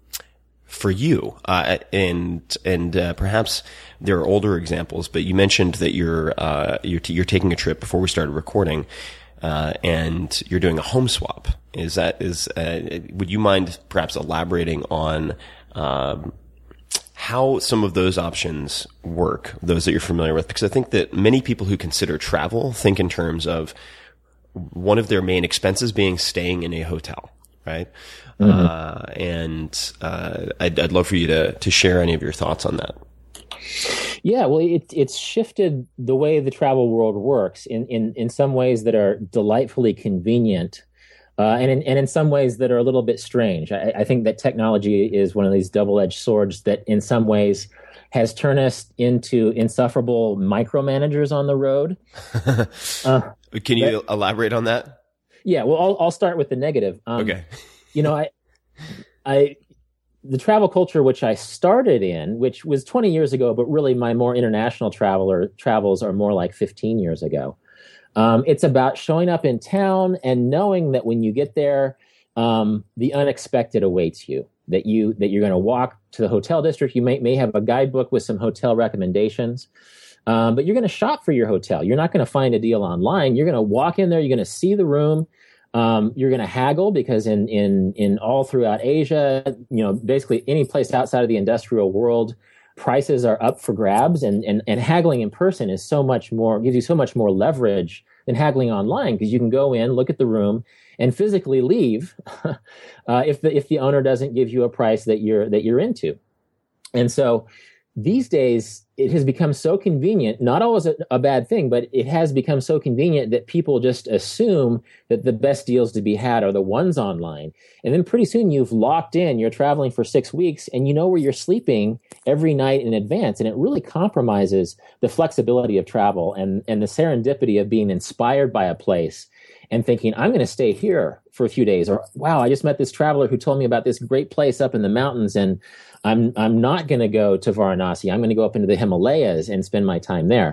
for you, uh, and, and, uh, perhaps there are older examples, but you mentioned that you're, uh, you're, t- you're taking a trip before we started recording, uh, and you're doing a home swap. Is that, is, uh, would you mind perhaps elaborating on, um, how some of those options work, those that you're familiar with? Because I think that many people who consider travel think in terms of one of their main expenses being staying in a hotel, right? Mm-hmm. Uh, and, uh, I'd, I'd love for you to, to share any of your thoughts on that. Yeah, well, it, it's shifted the way the travel world works in, in, in some ways that are delightfully convenient, uh, and, in, and in some ways that are a little bit strange. I, I think that technology is one of these double-edged swords that in some ways has turned us into insufferable micromanagers on the road. uh, Can you that, elaborate on that? Yeah, well, I'll, I'll start with the negative. Um, okay. You know, I, I, the travel culture which I started in, which was twenty years ago, but really my more international traveler travels are more like fifteen years ago. Um, it's about showing up in town and knowing that when you get there, um, the unexpected awaits you. That you that you're going to walk to the hotel district. You may may have a guidebook with some hotel recommendations, um, but you're going to shop for your hotel. You're not going to find a deal online. You're going to walk in there. You're going to see the room. Um, you're going to haggle because in, in, in all throughout Asia, you know, basically any place outside of the industrial world, prices are up for grabs, and, and, and haggling in person is so much more, gives you so much more leverage than haggling online, because you can go in, look at the room, and physically leave, uh, if the, if the owner doesn't give you a price that you're, that you're into. And so these days, it has become so convenient, not always a, a bad thing, but it has become so convenient that people just assume that the best deals to be had are the ones online. And then pretty soon you've locked in, you're traveling for six weeks and you know where you're sleeping every night in advance. And it really compromises the flexibility of travel and, and the serendipity of being inspired by a place and thinking, I'm going to stay here for a few days. Or, wow, I just met this traveler who told me about this great place up in the mountains, and I'm I'm not going to go to Varanasi. I'm going to go up into the Himalayas and spend my time there.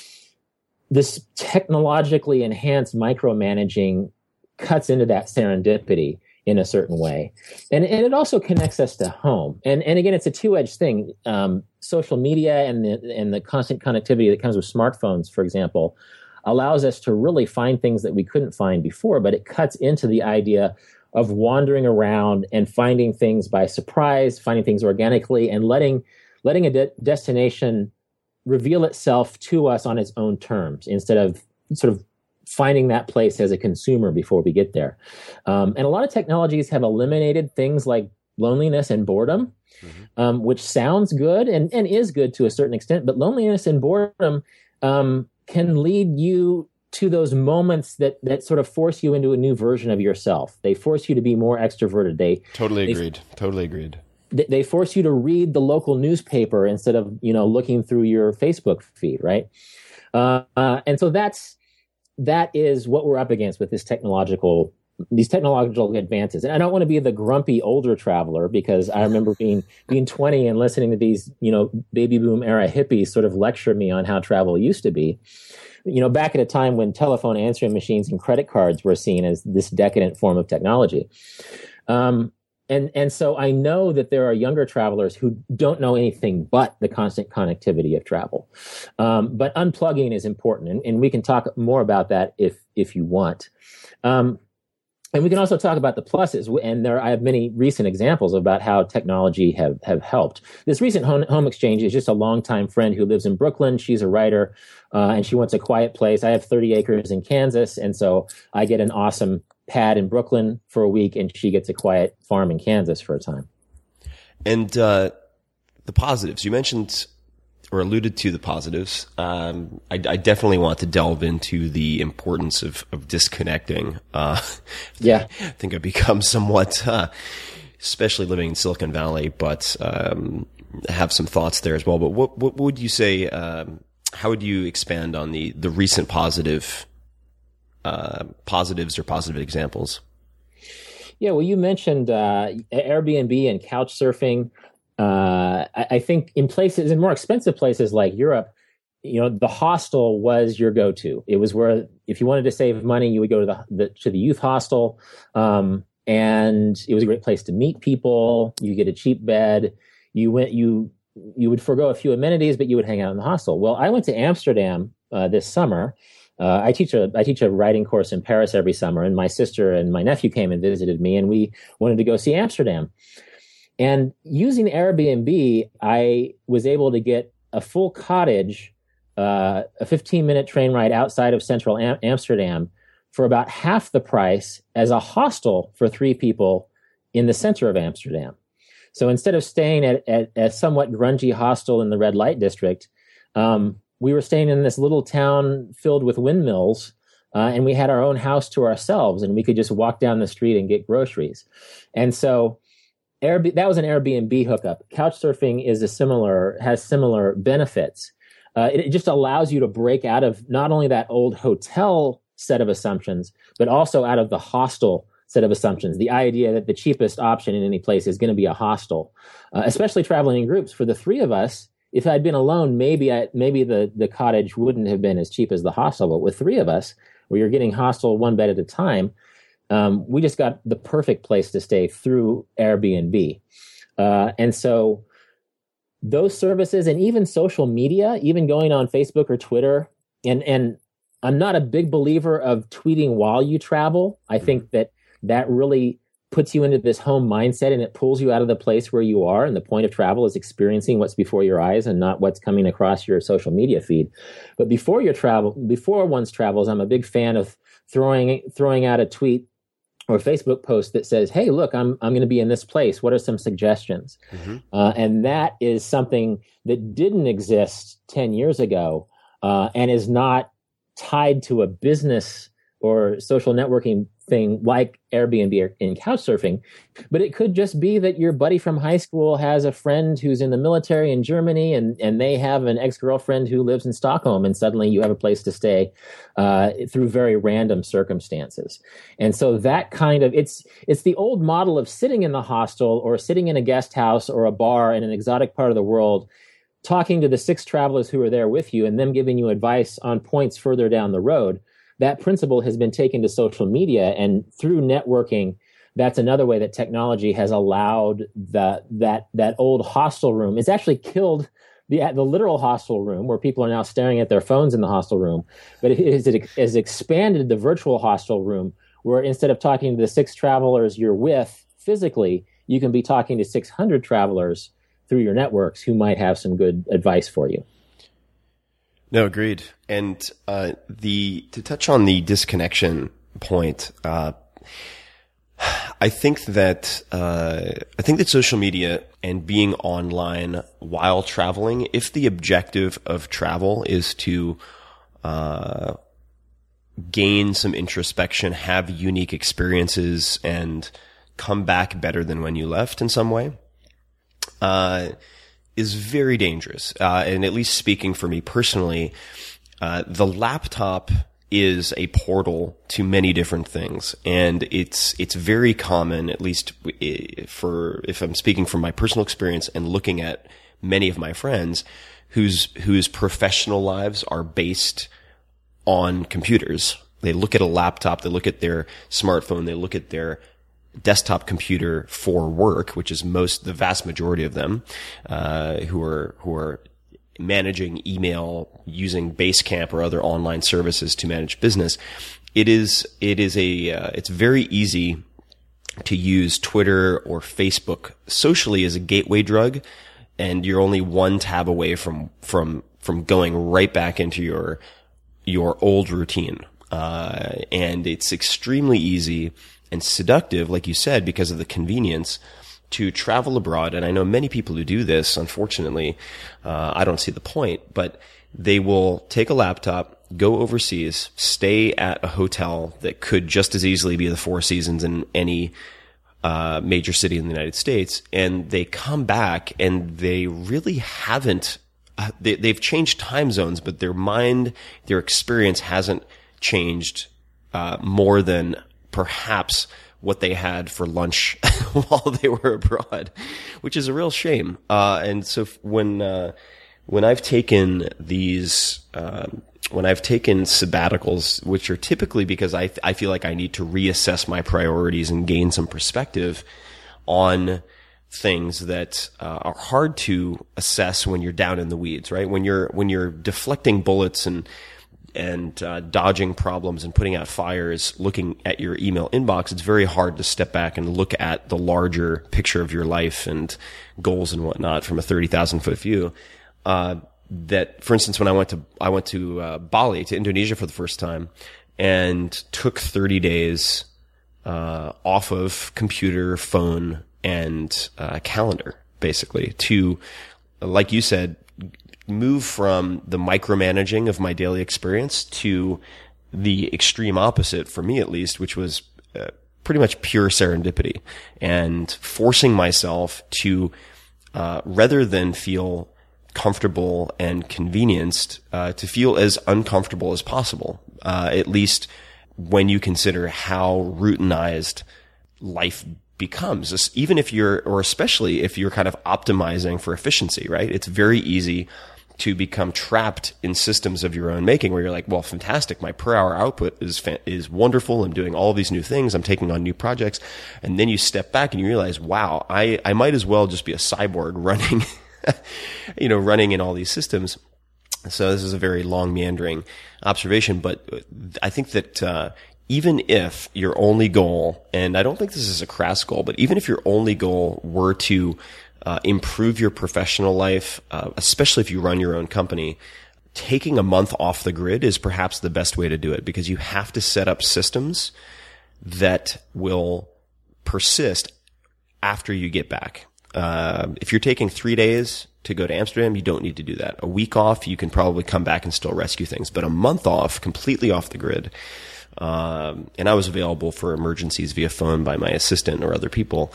This technologically enhanced micromanaging cuts into that serendipity in a certain way. And, and it also connects us to home. And, and again, it's a two-edged thing. Um, social media and the, and the constant connectivity that comes with smartphones, for example, allows us to really find things that we couldn't find before, but it cuts into the idea of wandering around and finding things by surprise, finding things organically, and letting letting a de- destination reveal itself to us on its own terms, instead of sort of finding that place as a consumer before we get there. Um, and a lot of technologies have eliminated things like loneliness and boredom, mm-hmm. um, which sounds good and, and is good to a certain extent, but loneliness and boredom um, can lead you to those moments that, that sort of force you into a new version of yourself. They force you to be more extroverted. They totally agreed. They, totally agreed. They, they force you to read the local newspaper instead of, you know, looking through your Facebook feed, right? Uh, uh, and so that's that is what we're up against with this technological these technological advances. And I don't want to be the grumpy older traveler, because I remember being being twenty and listening to these, you know, baby boom era hippies sort of lecture me on how travel used to be. You know, back at a time when telephone answering machines and credit cards were seen as this decadent form of technology. Um, and and so I know that there are younger travelers who don't know anything but the constant connectivity of travel. Um, but unplugging is important, and, and we can talk more about that if if you want. Um, And we can also talk about the pluses, and there I have many recent examples about how technology have, have helped. This recent home, home exchange is just a longtime friend who lives in Brooklyn. She's a writer, uh, and she wants a quiet place. I have thirty acres in Kansas, and so I get an awesome pad in Brooklyn for a week, and she gets a quiet farm in Kansas for a time. And uh, the positives, you mentioned or alluded to the positives. Um, I, I definitely want to delve into the importance of, of disconnecting. Uh, yeah. I think I've become somewhat, uh, especially living in Silicon Valley, but, um, have some thoughts there as well. But what, what would you say, um, how would you expand on the, the recent positive, uh, positives or positive examples? Yeah. Well, you mentioned, uh, Airbnb and couch surfing. Uh, I, I think in places, in more expensive places like Europe, you know, the hostel was your go-to. It was where, if you wanted to save money, you would go to the, the to the youth hostel, um, and it was a great place to meet people. You get a cheap bed. You went, you you would forego a few amenities, but you would hang out in the hostel. Well, I went to Amsterdam uh, this summer. Uh, I teach a I teach a writing course in Paris every summer, and my sister and my nephew came and visited me, and we wanted to go see Amsterdam. And using Airbnb, I was able to get a full cottage, uh, a fifteen minute train ride outside of central Am- Amsterdam for about half the price as a hostel for three people in the center of Amsterdam. So instead of staying at, at a somewhat grungy hostel in the red light district, um, we were staying in this little town filled with windmills, uh, and we had our own house to ourselves, and we could just walk down the street and get groceries. And so Airbnb, that was an Airbnb hookup. Couchsurfing is a similar, has similar benefits. Uh, it, it just allows you to break out of not only that old hotel set of assumptions, but also out of the hostel set of assumptions. The idea that the cheapest option in any place is going to be a hostel, uh, especially traveling in groups. For the three of us, if I'd been alone, maybe I, maybe the, the cottage wouldn't have been as cheap as the hostel. But with three of us, where you're getting hostel one bed at a time, Um, we just got the perfect place to stay through Airbnb. Uh, and so those services, and even social media, even going on Facebook or Twitter, and, and I'm not a big believer of tweeting while you travel. I think that that really puts you into this home mindset, and it pulls you out of the place where you are. And the point of travel is experiencing what's before your eyes and not what's coming across your social media feed. But before your travel, before one's travels, I'm a big fan of throwing, throwing out a tweet or a Facebook post that says, "Hey, look, I'm I'm going to be in this place. What are some suggestions?" Mm-hmm. Uh, and that is something that didn't exist ten years ago, uh, and is not tied to a business or social networking thing like Airbnb or in Couchsurfing. But it could just be that your buddy from high school has a friend who's in the military in Germany, and, and they have an ex-girlfriend who lives in Stockholm, and suddenly you have a place to stay uh, through very random circumstances. And so that kind of, it's it's the old model of sitting in the hostel or sitting in a guest house or a bar in an exotic part of the world, talking to the six travelers who are there with you and them giving you advice on points further down the road. That principle has been taken to social media, and through networking, that's another way that technology has allowed the, that that old hostel room. It's actually killed the the literal hostel room, where people are now staring at their phones in the hostel room. But it has, it has expanded the virtual hostel room, where instead of talking to the six travelers you're with physically, you can be talking to six hundred travelers through your networks who might have some good advice for you. No, agreed. And uh, the to touch on the disconnection point, uh, I think that uh, I think that social media and being online while traveling, if the objective of travel is to uh, gain some introspection, have unique experiences, and come back better than when you left in some way, uh, is very dangerous. Uh, and at least speaking for me personally, uh, the laptop is a portal to many different things. And it's, it's very common, at least for, if I'm speaking from my personal experience and looking at many of my friends whose, whose professional lives are based on computers. They look at a laptop, they look at their smartphone, they look at their desktop computer for work, which is most, the vast majority of them, uh, who are, who are managing email using Basecamp or other online services to manage business. It is, it is a, uh, it's very easy to use Twitter or Facebook socially as a gateway drug. And you're only one tab away from, from, from going right back into your, your old routine. Uh, and it's extremely easy and seductive, like you said, because of the convenience to travel abroad. And I know many people who do this, unfortunately. Uh, I don't see the point, but they will take a laptop, go overseas, stay at a hotel that could just as easily be the Four Seasons in any uh, major city in the United States. And they come back and they really haven't, uh, they, they've changed time zones, but their mind, their experience hasn't changed uh, more than perhaps what they had for lunch while they were abroad, which is a real shame. Uh, and so when, uh, when I've taken these, um, when I've taken sabbaticals, which are typically because I, I feel like I need to reassess my priorities and gain some perspective on things that uh, are hard to assess when you're down in the weeds, right? When you're, when you're deflecting bullets and, and uh, dodging problems and putting out fires, looking at your email inbox, it's very hard to step back and look at the larger picture of your life and goals and whatnot from a thirty thousand foot view. Uh, that, for instance, when I went to, I went to uh, Bali, to Indonesia for the first time, and took thirty days uh, off of computer, phone, and uh, calendar, basically, to, like you said, move from the micromanaging of my daily experience to the extreme opposite, for me at least, which was uh, pretty much pure serendipity, and forcing myself to, uh, rather than feel comfortable and convenienced, uh, to feel as uncomfortable as possible, uh, at least when you consider how routinized life becomes, even if you're, or especially if you're kind of optimizing for efficiency, right? It's very easy to become trapped in systems of your own making where you're like, well, fantastic. My per hour output is, fa- is wonderful. I'm doing all of these new things. I'm taking on new projects. And then you step back and you realize, wow, I, I might as well just be a cyborg running, you know, running in all these systems. So this is a very long meandering observation, but I think that, uh, even if your only goal, and I don't think this is a crass goal, but even if your only goal were to Uh, improve your professional life, uh, especially if you run your own company, taking a month off the grid is perhaps the best way to do it, because you have to set up systems that will persist after you get back. Uh, if you're taking three days to go to Amsterdam, you don't need to do that. A week off, you can probably come back and still rescue things, but a month off, completely off the grid. Um, and I was available for emergencies via phone by my assistant or other people.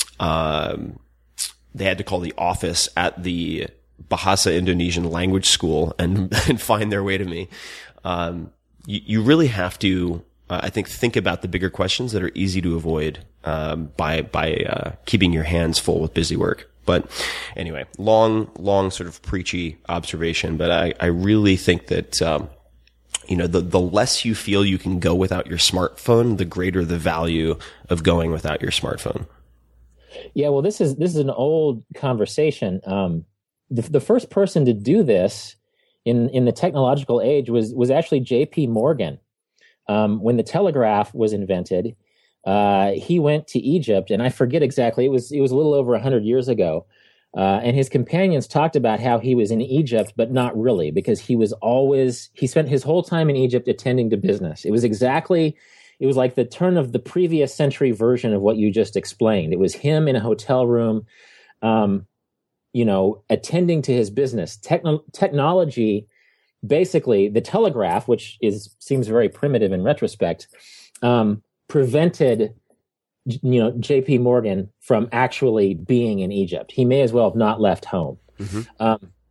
Um, They had to call the office at the Bahasa Indonesian language school and, and find their way to me. Um, you, you really have to, uh, I think, think about the bigger questions that are easy to avoid, um, by, by, uh, keeping your hands full with busy work. But anyway, long, long sort of preachy observation, but I, I really think that, um, you know, the, the less you feel you can go without your smartphone, the greater the value of going without your smartphone. Yeah, well, this is this is an old conversation. Um, the, the first person to do this in in the technological age was was actually J P Morgan. Um, when the telegraph was invented, uh, he went to Egypt, and I forget exactly. It was it was a little over a hundred years ago. Uh, and his companions talked about how he was in Egypt, but not really, because he was always he spent his whole time in Egypt attending to business. It was exactly. It was like the turn of the previous century version of what you just explained. It was him in a hotel room, um, you know, attending to his business. Techno- technology, basically, the telegraph, which is seems very primitive in retrospect, um, prevented, you know, J P Morgan from actually being in Egypt. He may as well have not left home. Mm-hmm. Um,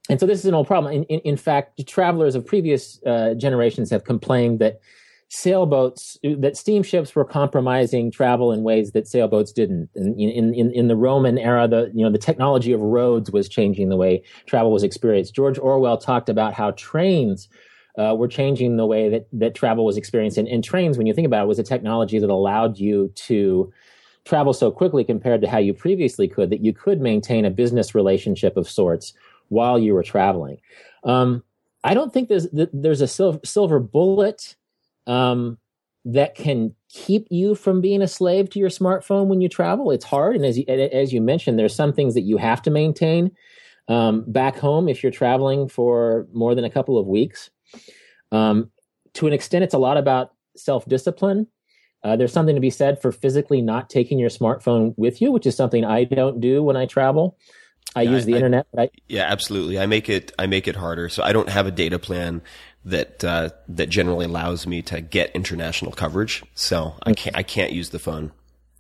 and so this is an old problem. In, in, in fact, travelers of previous uh, generations have complained that sailboats, that steamships were compromising travel in ways that sailboats didn't. And in, in, in the Roman era, the, you know, the technology of roads was changing the way travel was experienced. George Orwell talked about how trains uh, were changing the way that, that travel was experienced. And, and trains, when you think about it, was a technology that allowed you to travel so quickly compared to how you previously could, that you could maintain a business relationship of sorts while you were traveling. Um, I don't think there's, there's a sil- silver bullet Um, that can keep you from being a slave to your smartphone when you travel. It's hard, and as you, as you mentioned, there's some things that you have to maintain um, back home if you're traveling for more than a couple of weeks. Um, to an extent, it's a lot about self-discipline. Uh, there's something to be said for physically not taking your smartphone with you, which is something I don't do when I travel. I yeah, use the I, internet. But I, yeah, absolutely. I make it. I make it harder. So I don't have a data plan that uh, that generally allows me to get international coverage. So I can't. I can't use the phone.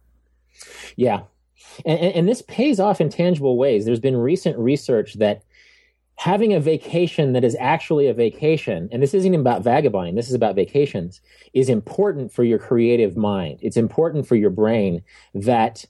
Yeah, and, and, and this pays off in tangible ways. There's been recent research that having a vacation that is actually a vacation, and this isn't even about vagabonding, this is about vacations, is important for your creative mind. It's important for your brain that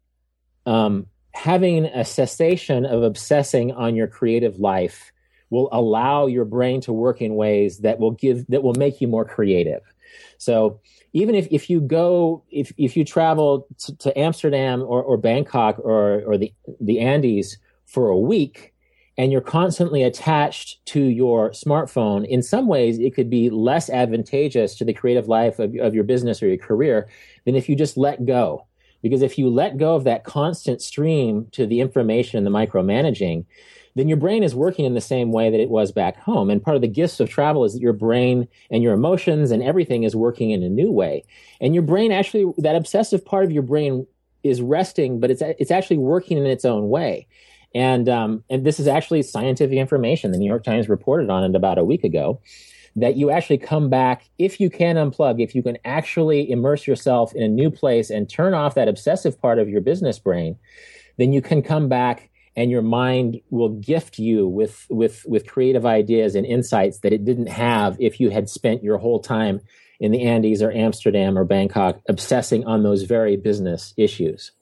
um, having a cessation of obsessing on your creative life will allow your brain to work in ways that will give, that will make you more creative. So even if, if you go, if, if you travel to, to Amsterdam or, or Bangkok or, or the, the Andes for a week, and you're constantly attached to your smartphone, in some ways it could be less advantageous to the creative life of, of your business or your career than if you just let go. Because if you let go of that constant stream to the information and the micromanaging, then your brain is working in the same way that it was back home. And part of the gifts of travel is that your brain and your emotions and everything is working in a new way. And your brain actually, that obsessive part of your brain is resting, but it's it's actually working in its own way. And um, and this is actually scientific information. The New York Times reported on it about a week ago, that you actually come back, if you can unplug, if you can actually immerse yourself in a new place and turn off that obsessive part of your business brain, then you can come back and your mind will gift you with, with, with creative ideas and insights that it didn't have if you had spent your whole time in the Andes or Amsterdam or Bangkok obsessing on those very business issues.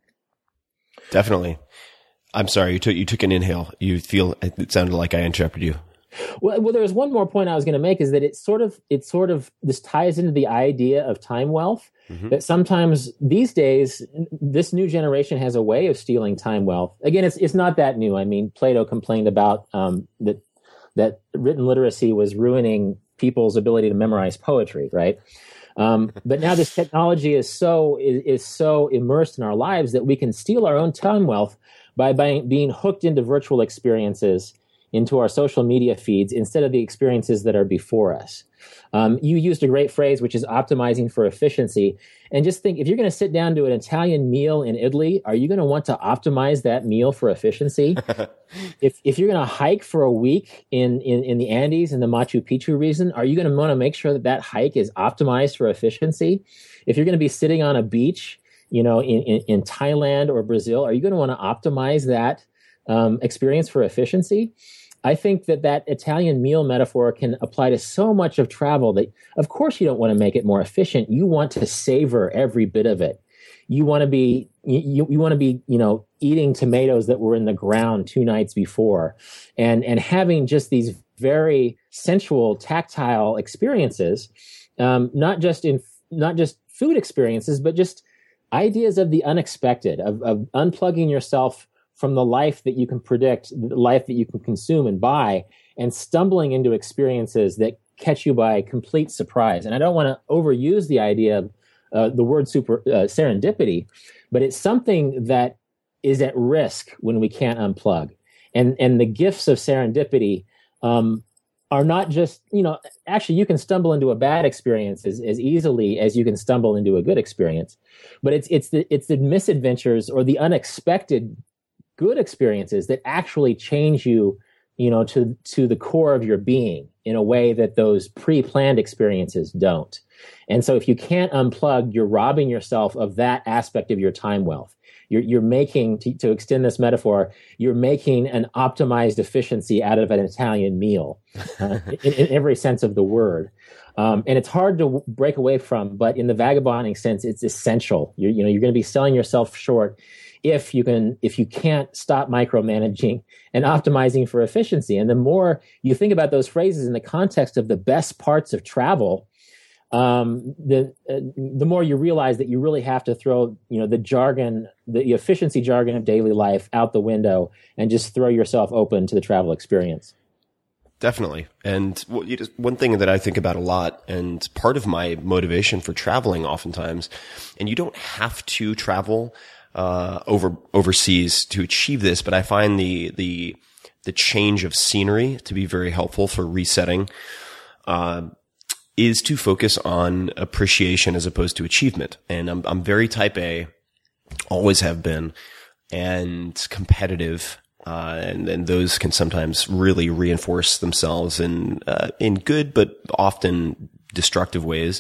Definitely. I'm sorry, you took you took an inhale. You feel it sounded like I interrupted you. Well, well, there's one more point I was going to make, is that it's sort of, it's sort of, this ties into the idea of time wealth, mm-hmm. that sometimes these days, this new generation has a way of stealing time wealth. Again, it's it's not that new. I mean, Plato complained about um, that that written literacy was ruining people's ability to memorize poetry, right? Um, but now this technology is so is, is so immersed in our lives that we can steal our own time wealth by, by being hooked into virtual experiences, into our social media feeds, instead of the experiences that are before us. Um, you used a great phrase, which is optimizing for efficiency. And just think, if you're going to sit down to an Italian meal in Italy, are you going to want to optimize that meal for efficiency? if if you're going to hike for a week in, in, in the Andes in the Machu Picchu region, are you going to want to make sure that that hike is optimized for efficiency? If you're going to be sitting on a beach, you know, in, in, in Thailand or Brazil, are you going to want to optimize that um, experience for efficiency? I think that that Italian meal metaphor can apply to so much of travel that, of course, you don't want to make it more efficient. You want to savor every bit of it. You want to be, you, you want to be, you know, eating tomatoes that were in the ground two nights before, and, and having just these very sensual, tactile experiences, um, not just in, not just food experiences, but just ideas of the unexpected, of, of unplugging yourself from the life that you can predict, the life that you can consume and buy, and stumbling into experiences that catch you by complete surprise. And I don't want to overuse the idea of uh, the word super uh, serendipity, but it's something that is at risk when we can't unplug. And and the gifts of serendipity um, are not just, you know, actually you can stumble into a bad experience as, as easily as you can stumble into a good experience. But it's it's the it's the misadventures or the unexpected good experiences that actually change you you know, to, to the core of your being in a way that those pre-planned experiences don't. And so if you can't unplug, you're robbing yourself of that aspect of your time wealth. You're, you're making, to, to extend this metaphor, you're making an optimized efficiency out of an Italian meal uh, in, in every sense of the word. Um, and it's hard to w- break away from, but in the vagabonding sense, it's essential. You're, you know, you're going to be selling yourself short if you can, if you can't stop micromanaging and optimizing for efficiency. And the more you think about those phrases in the context of the best parts of travel, um, the uh, the more you realize that you really have to throw, you know, the jargon, the efficiency jargon of daily life out the window and just throw yourself open to the travel experience. Definitely. And well, you just, one thing that I think about a lot, and part of my motivation for traveling oftentimes, and you don't have to travel uh over overseas to achieve this, but I find the the the change of scenery to be very helpful for resetting, uh, is to focus on appreciation as opposed to achievement. And I'm I'm very type A, always have been, and competitive. Uh, and, and those can sometimes really reinforce themselves in, uh, in good, but often destructive ways.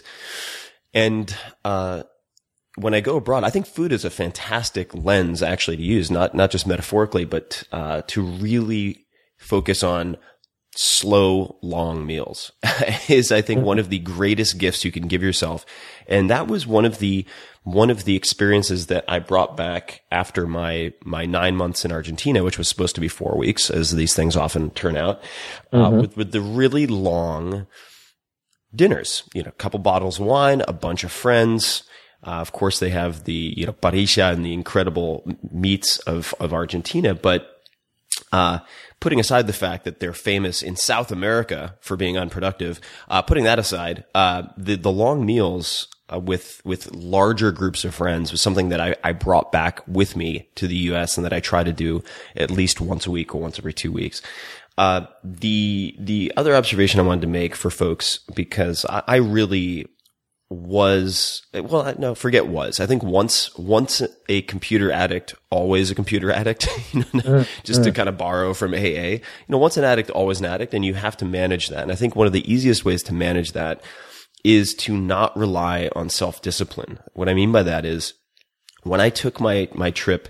And, uh, when I go abroad, I think food is a fantastic lens actually to use, not, not just metaphorically, but, uh, to really focus on slow, long meals is, I think, one of the greatest gifts you can give yourself. And that was one of the, one of the experiences that I brought back after my, my nine months in Argentina, which was supposed to be four weeks, as these things often turn out, mm-hmm. uh, with, with the really long dinners, you know, a couple bottles of wine, a bunch of friends. Uh, of course, they have the, you know, parrilla and the incredible meats of, of Argentina, but, uh, putting aside the fact that they're famous in South America for being unproductive, uh, putting that aside, uh, the, the long meals, uh, with, with larger groups of friends was something that I, I brought back with me to the U S and that I try to do at least once a week or once every two weeks. Uh, the, the other observation I wanted to make for folks, because I, I really was, well, no, forget was. I think once, once a computer addict, always a computer addict, you know, mm, just mm. to kind of borrow from A A, you know, once an addict, always an addict, and you have to manage that. And I think one of the easiest ways to manage that is to not rely on self-discipline. What I mean by that is when I took my, my trip,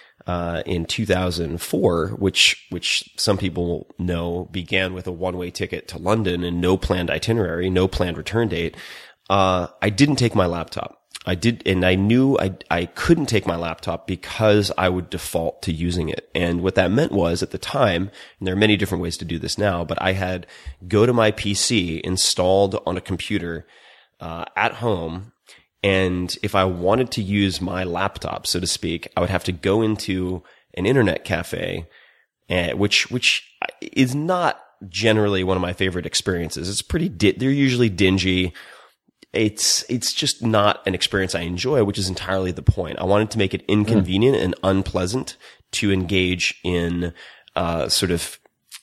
uh, in two thousand four, which, which some people know began with a one-way ticket to London and no planned itinerary, no planned return date. Uh, I didn't take my laptop. I did, and I knew I, I couldn't take my laptop because I would default to using it. And what that meant was at the time, and there are many different ways to do this now, but I had go to my P C installed on a computer, uh, at home. And if I wanted to use my laptop, so to speak, I would have to go into an internet cafe, uh, which, which is not generally one of my favorite experiences. It's pretty, di- they're usually dingy. It's, it's just not an experience I enjoy, which is entirely the point. I wanted to make it inconvenient mm. and unpleasant to engage in, uh, sort of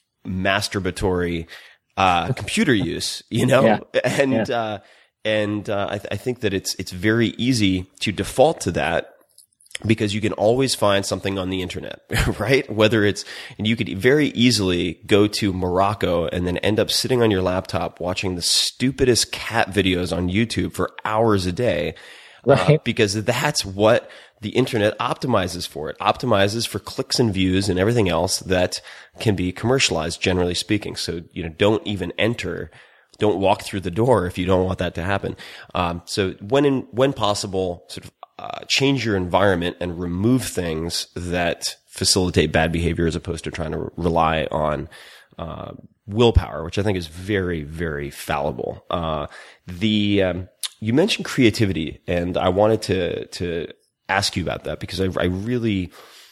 masturbatory, uh, computer use, you know? Yeah. And, yeah. uh, and, uh, I, th- I think that it's, it's very easy to default to that because you can always find something on the internet, right? Whether it's, and you could very easily go to Morocco and then end up sitting on your laptop watching the stupidest cat videos on YouTube for hours a day, right? Uh, because that's what the internet optimizes for. It optimizes for clicks and views and everything else that can be commercialized, generally speaking. So, you know, don't even enter, don't walk through the door if you don't want that to happen. Um, so when in, when possible, sort of, Uh, change your environment and remove things that facilitate bad behavior as opposed to trying to re- rely on, uh, willpower, which I think is very, very fallible. Uh, the, um, you mentioned creativity, and I wanted to, to ask you about that because I, I really,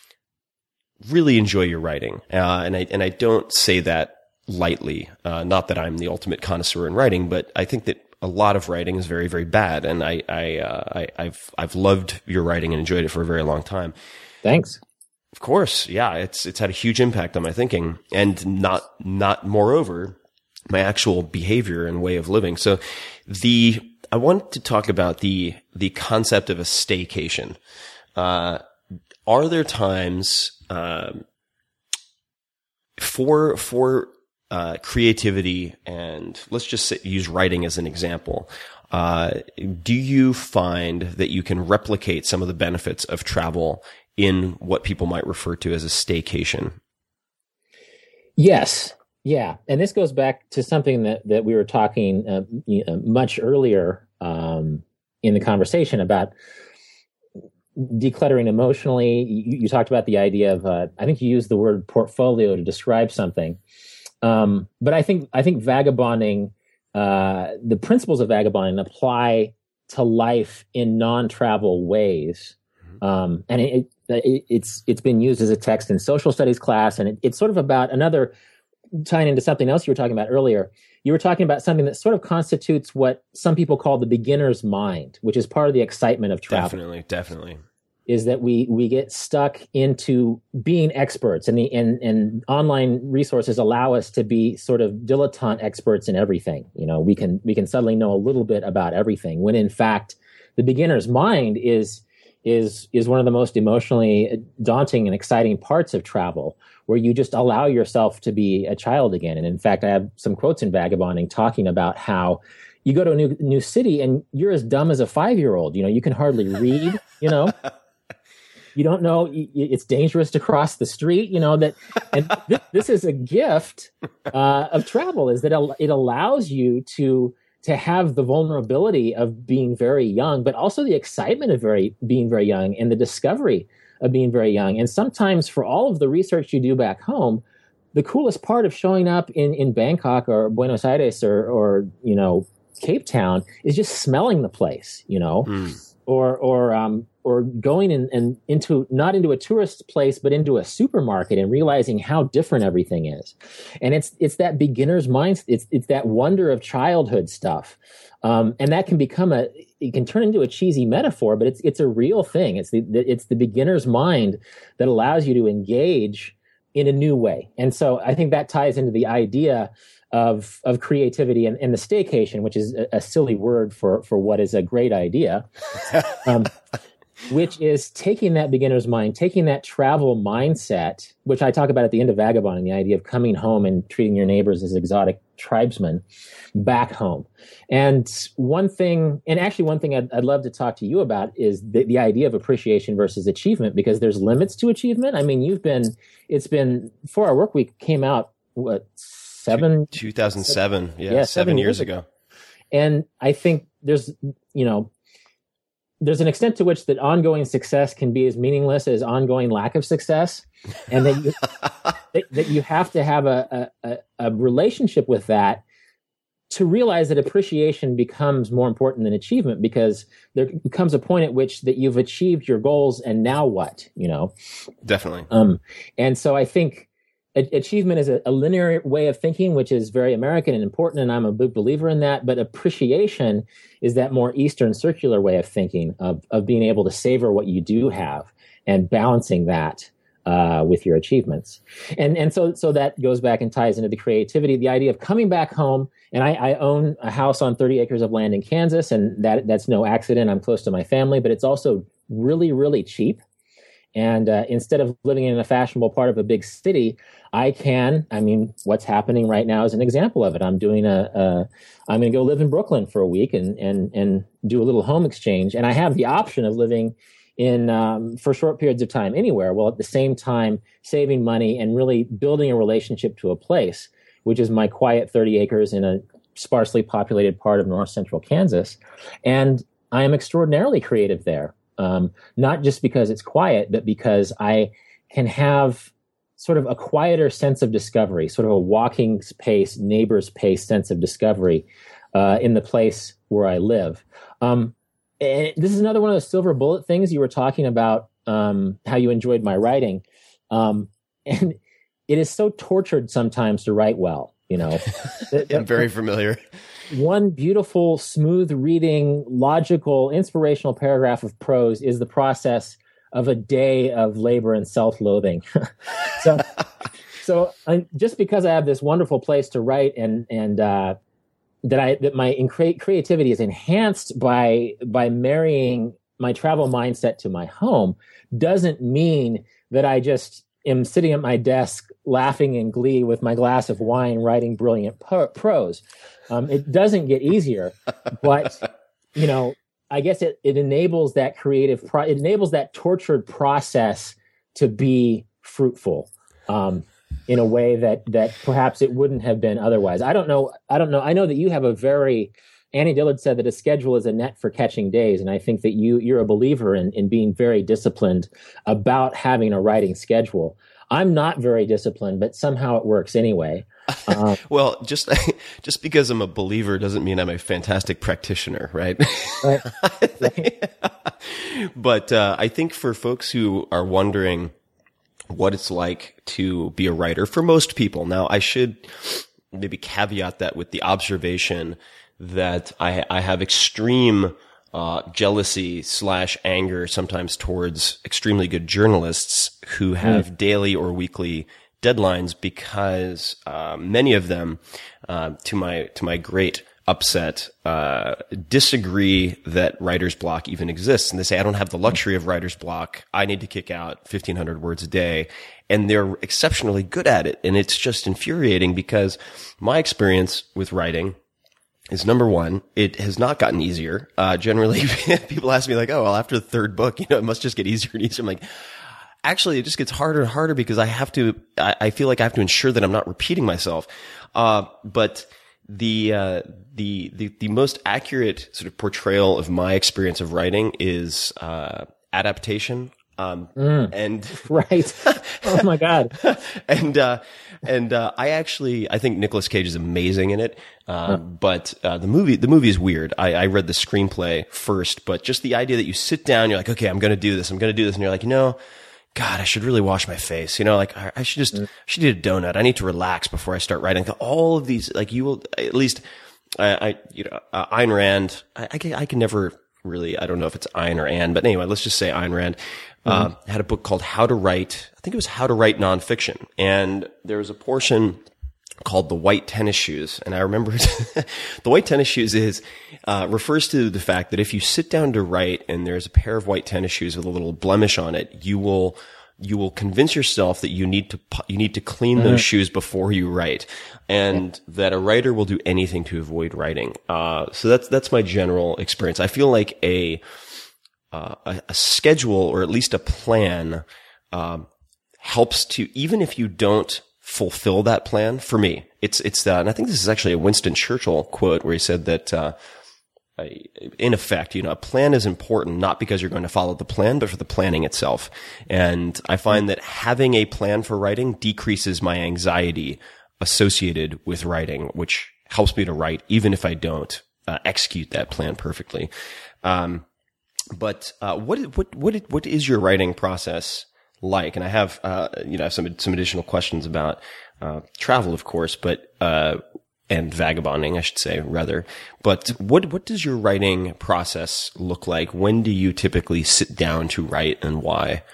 really enjoy your writing. Uh, and I, and I don't say that lightly. Uh, not that I'm the ultimate connoisseur in writing, but I think that a lot of writing is very, very bad. And I, I, uh, I, I've, I've loved your writing and enjoyed it for a very long time. Thanks. Of course. Yeah. It's, it's had a huge impact on my thinking and not, not moreover, my actual behavior and way of living. So the, I want to talk about the, the concept of a staycation. Uh, are there times, um, for for uh, creativity, and let's just say, use writing as an example. Uh, do you find that you can replicate some of the benefits of travel in what people might refer to as a staycation? Yes. Yeah. And this goes back to something that, that we were talking uh, you know, much earlier um, in the conversation about decluttering emotionally. You, you talked about the idea of, uh, I think you used the word portfolio to describe something. Um, but I think, I think vagabonding, uh, the principles of vagabonding apply to life in non-travel ways. Um, and it, it, it's, it's been used as a text in social studies class. And it, it's sort of about another, tying into something else you were talking about earlier. You were talking about something that sort of constitutes what some people call the beginner's mind, which is part of the excitement of travel. Definitely, definitely. Is that we we get stuck into being experts, and the and, and online resources allow us to be sort of dilettante experts in everything. You know, we can we can suddenly know a little bit about everything, when in fact the beginner's mind is is is one of the most emotionally daunting and exciting parts of travel, where you just allow yourself to be a child again. And in fact, I have some quotes in Vagabonding talking about how you go to a new new city and you're as dumb as a five-year-old. You know, you can hardly read, you know. You don't know, it's dangerous to cross the street, you know, that, and this, this is a gift uh, of travel, is that it allows you to, to have the vulnerability of being very young, but also the excitement of very, being very young, and the discovery of being very young. And sometimes, for all of the research you do back home, the coolest part of showing up in, in Bangkok or Buenos Aires or, or, you know, Cape Town is just smelling the place, you know, mm. or, or, um, or going in, in, into, not into a tourist place, but into a supermarket, and realizing how different everything is. And it's, it's that beginner's mind. It's, it's that wonder of childhood stuff. Um, and that can become a, it can turn into a cheesy metaphor, but it's, it's a real thing. It's the, it's the beginner's mind that allows you to engage in a new way. And so I think that ties into the idea of, of creativity and, and the staycation, which is a, a silly word for, for what is a great idea. Um, which is taking that beginner's mind, taking that travel mindset, which I talk about at the end of Vagabonding, the idea of coming home and treating your neighbors as exotic tribesmen, back home. And one thing, and actually one thing I'd, I'd love to talk to you about is the, the idea of appreciation versus achievement, because there's limits to achievement. I mean, you've been, it's been, Four Hour Workweek came out, what, seven? two thousand seven, seven, yeah, yeah, seven, seven years years ago. ago. And I think there's, you know, there's an extent to which that ongoing success can be as meaningless as ongoing lack of success, and that you, that, that you have to have a, a, a relationship with that to realize that appreciation becomes more important than achievement, because there becomes a point at which that you've achieved your goals, and now what, you know? Definitely. Um, and so I think achievement is a, a linear way of thinking, which is very American and important, and I'm a big believer in that. But appreciation is that more Eastern circular way of thinking, of, of being able to savor what you do have and balancing that uh, with your achievements. And and so so that goes back and ties into the creativity, the idea of coming back home. And I, I own a house on thirty acres of land in Kansas, and that that's no accident. I'm close to my family, but it's also really, really cheap. And uh, instead of living in a fashionable part of a big city, I can, I mean, what's happening right now is an example of it. I'm doing a, a I'm going to go live in Brooklyn for a week and, and, and do a little home exchange. And I have the option of living in, um, for short periods of time anywhere, while at the same time saving money and really building a relationship to a place, which is my quiet thirty acres in a sparsely populated part of north central Kansas. And I am extraordinarily creative there. Um, not just because it's quiet, but because I can have sort of a quieter sense of discovery, sort of a walking pace, neighbor's pace sense of discovery uh, in the place where I live. Um, and this is another one of those silver bullet things you were talking about, um, how you enjoyed my writing. Um, and it is so tortured sometimes to write well, you know. I'm very familiar. One beautiful, smooth reading, logical, inspirational paragraph of prose is the process of a day of labor and self-loathing. so, so I, just because I have this wonderful place to write, and and uh, that I that my incre- creativity is enhanced by by marrying my travel mindset to my home, doesn't mean that I just am sitting at my desk laughing in glee with my glass of wine, writing brilliant po- prose. Um, it doesn't get easier, but, you know, I guess it, it enables that creative, pro- it enables that tortured process to be fruitful um, in a way that that perhaps it wouldn't have been otherwise. I don't know. I don't know. I know that you have a very, Annie Dillard said that a schedule is a net for catching days. And I think that you, you're a believer in, in being very disciplined about having a writing schedule. I'm not very disciplined, but somehow it works anyway. Um, well, just just because I'm a believer doesn't mean I'm a fantastic practitioner, right? Right. Right. But uh, I think for folks who are wondering what it's like to be a writer, for most people, now I should maybe caveat that with the observation that I, I have extreme uh, jealousy slash anger sometimes towards extremely good journalists who have mm. daily or weekly deadlines, because uh, many of them, uh, to my to my great upset, uh, disagree that writer's block even exists, and they say I don't have the luxury of writer's block. I need to kick out fifteen hundred words a day, and they're exceptionally good at it, and it's just infuriating because my experience with writing is, number one, it has not gotten easier. Uh, generally, people ask me like, "Oh, well, after the third book, you know, it must just get easier and easier." I'm like, actually, it just gets harder and harder because I have to, I, I feel like I have to ensure that I'm not repeating myself. Uh, but the, uh, the, the, the most accurate sort of portrayal of my experience of writing is, uh, adaptation. Um, mm, and right. Oh my God. and, uh, and, uh, I actually, I think Nicolas Cage is amazing in it. Uh, huh. but, uh, the movie, the movie is weird. I, I read the screenplay first, but just the idea that you sit down, you're like, okay, I'm going to do this. I'm going to do this. And you're like, you know, God, I should really wash my face. You know, like I, I should just, I should eat a donut. I need to relax before I start writing. All of these, like you will, at least, I, I you know, uh, Ayn Rand, I, I can, I can never really, I don't know if it's Ayn or Ann, but anyway, let's just say Ayn Rand, uh, mm-hmm. had a book called How to Write, I think it was How to Write Nonfiction. And there was a portion called The White Tennis Shoes. And I remember the white tennis shoes is, uh, refers to the fact that if you sit down to write and there's a pair of white tennis shoes with a little blemish on it, you will, you will convince yourself that you need to, you need to clean mm-hmm. those shoes before you write, and that a writer will do anything to avoid writing. Uh, so that's, that's my general experience. I feel like a, uh, a, a schedule, or at least a plan, um, helps to, even if you don't fulfill that plan. For me, it's, it's that, and I think this is actually a Winston Churchill quote where he said that, uh, in effect, you know, a plan is important not because you're going to follow the plan, but for the planning itself. And I find that having a plan for writing decreases my anxiety associated with writing, which helps me to write, even if I don't uh, execute that plan perfectly. Um, but uh, what what what what is your writing process like? And I have uh, you know some some additional questions about uh, travel, of course, but uh, and vagabonding, I should say, rather. But what what does your writing process look like? When do you typically sit down to write, and why?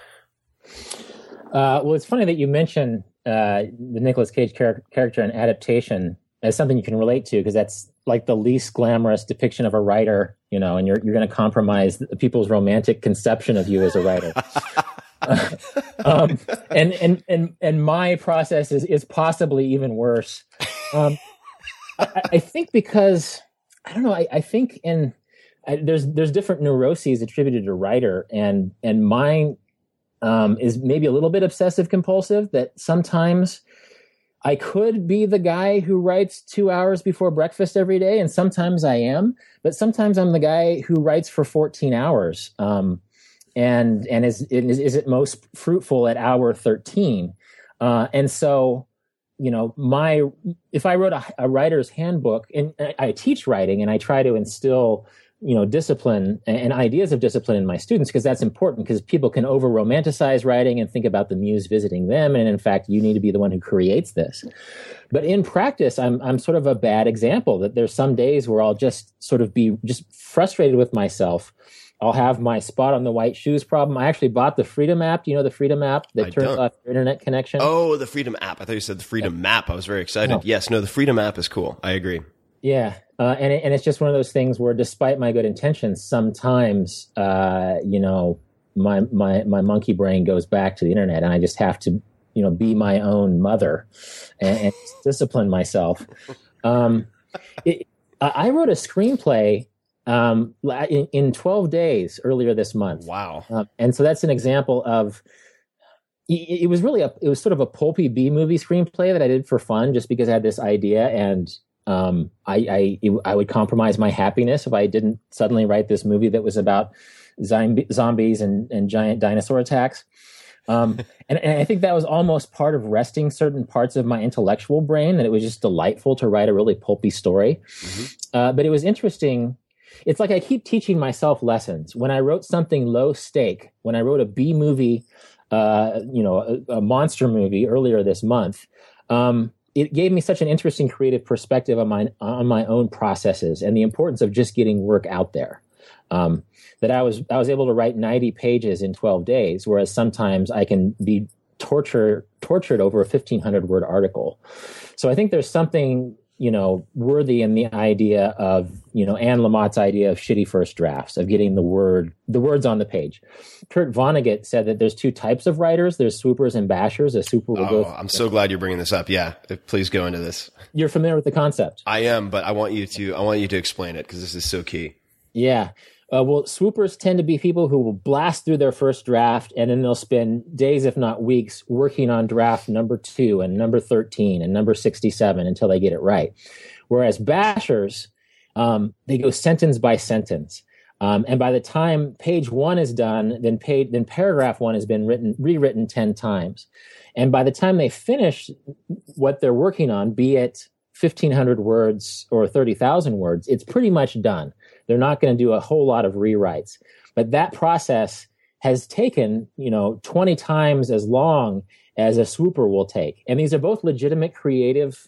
Uh, well, it's funny that you mention uh, the Nicolas Cage char- character and adaptation as something you can relate to, because that's like the least glamorous depiction of a writer, you know, and you're you're going to compromise people's romantic conception of you as a writer. uh, um, and and and and my process is is possibly even worse. Um, I, I think because I don't know. I, I think in I, there's there's different neuroses attributed to writer, and and mine um, is maybe a little bit obsessive compulsive. That sometimes I could be the guy who writes two hours before breakfast every day, and sometimes I am. But sometimes I'm the guy who writes for fourteen hours, um, and and is is is it most fruitful at hour thirteen, uh, and so. You know, my, if I wrote a, a writer's handbook, and I teach writing and I try to instill, you know, discipline and ideas of discipline in my students, because that's important, because people can over romanticize writing and think about the muse visiting them. And in fact, you need to be the one who creates this. But in practice, I'm, I'm sort of a bad example, that there's some days where I'll just sort of be just frustrated with myself. I'll have my spot on the white shoes problem. I actually bought the Freedom app. Do you know the Freedom app that I turns don't. off your internet connection? Oh, the Freedom app. I thought you said the Freedom yeah. map. I was very excited. No. Yes, no, the Freedom app is cool. I agree. Yeah. Uh, and, it, and it's just one of those things where, despite my good intentions, sometimes, uh, you know, my, my, my monkey brain goes back to the internet, and I just have to you know, be my own mother and, and discipline myself. Um, it, I wrote a screenplay um, in, in twelve days earlier this month. Wow. Um, and so that's an example of, it, it was really a, it was sort of a pulpy B movie screenplay that I did for fun, just because I had this idea, and um, I, I, it, I would compromise my happiness if I didn't suddenly write this movie that was about zombi- zombies and, and giant dinosaur attacks. Um, and, and I think that was almost part of resting certain parts of my intellectual brain, that it was just delightful to write a really pulpy story. Mm-hmm. Uh, but it was interesting. It's like I keep teaching myself lessons. When I wrote something low stake, when I wrote a B movie, uh, you know, a, a monster movie earlier this month, um, it gave me such an interesting creative perspective on my, on my own processes and the importance of just getting work out there. Um, that I was I was able to write ninety pages in twelve days, whereas sometimes I can be torture, tortured over a fifteen hundred word article. So I think there's something, you know, worthy in the idea of, you know, Anne Lamott's idea of shitty first drafts, of getting the word the words on the page. Kurt Vonnegut said that there's two types of writers. There's swoopers and bashers. A swooper will oh, go. I'm so glad you're bringing this up. Yeah, please go into this. You're familiar with the concept? I am, but I want you to I want you to explain it, because this is so key. Yeah. Uh, well, swoopers tend to be people who will blast through their first draft, and then they'll spend days, if not weeks, working on draft number two and number thirteen and number sixty-seven until they get it right. Whereas bashers, um, they go sentence by sentence. Um, and by the time page one is done, then page, then paragraph one has been written, rewritten ten times. And by the time they finish what they're working on, be it fifteen hundred words or thirty thousand words, it's pretty much done. They're not going to do a whole lot of rewrites. But that process has taken, you know, twenty times as long as a swooper will take. And these are both legitimate creative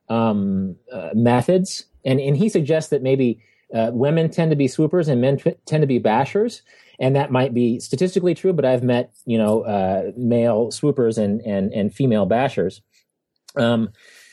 um, uh, methods. And, and he suggests that maybe uh, women tend to be swoopers and men t- tend to be bashers. And that might be statistically true, but I've met, you know, uh, male swoopers and, and, and female bashers. Um,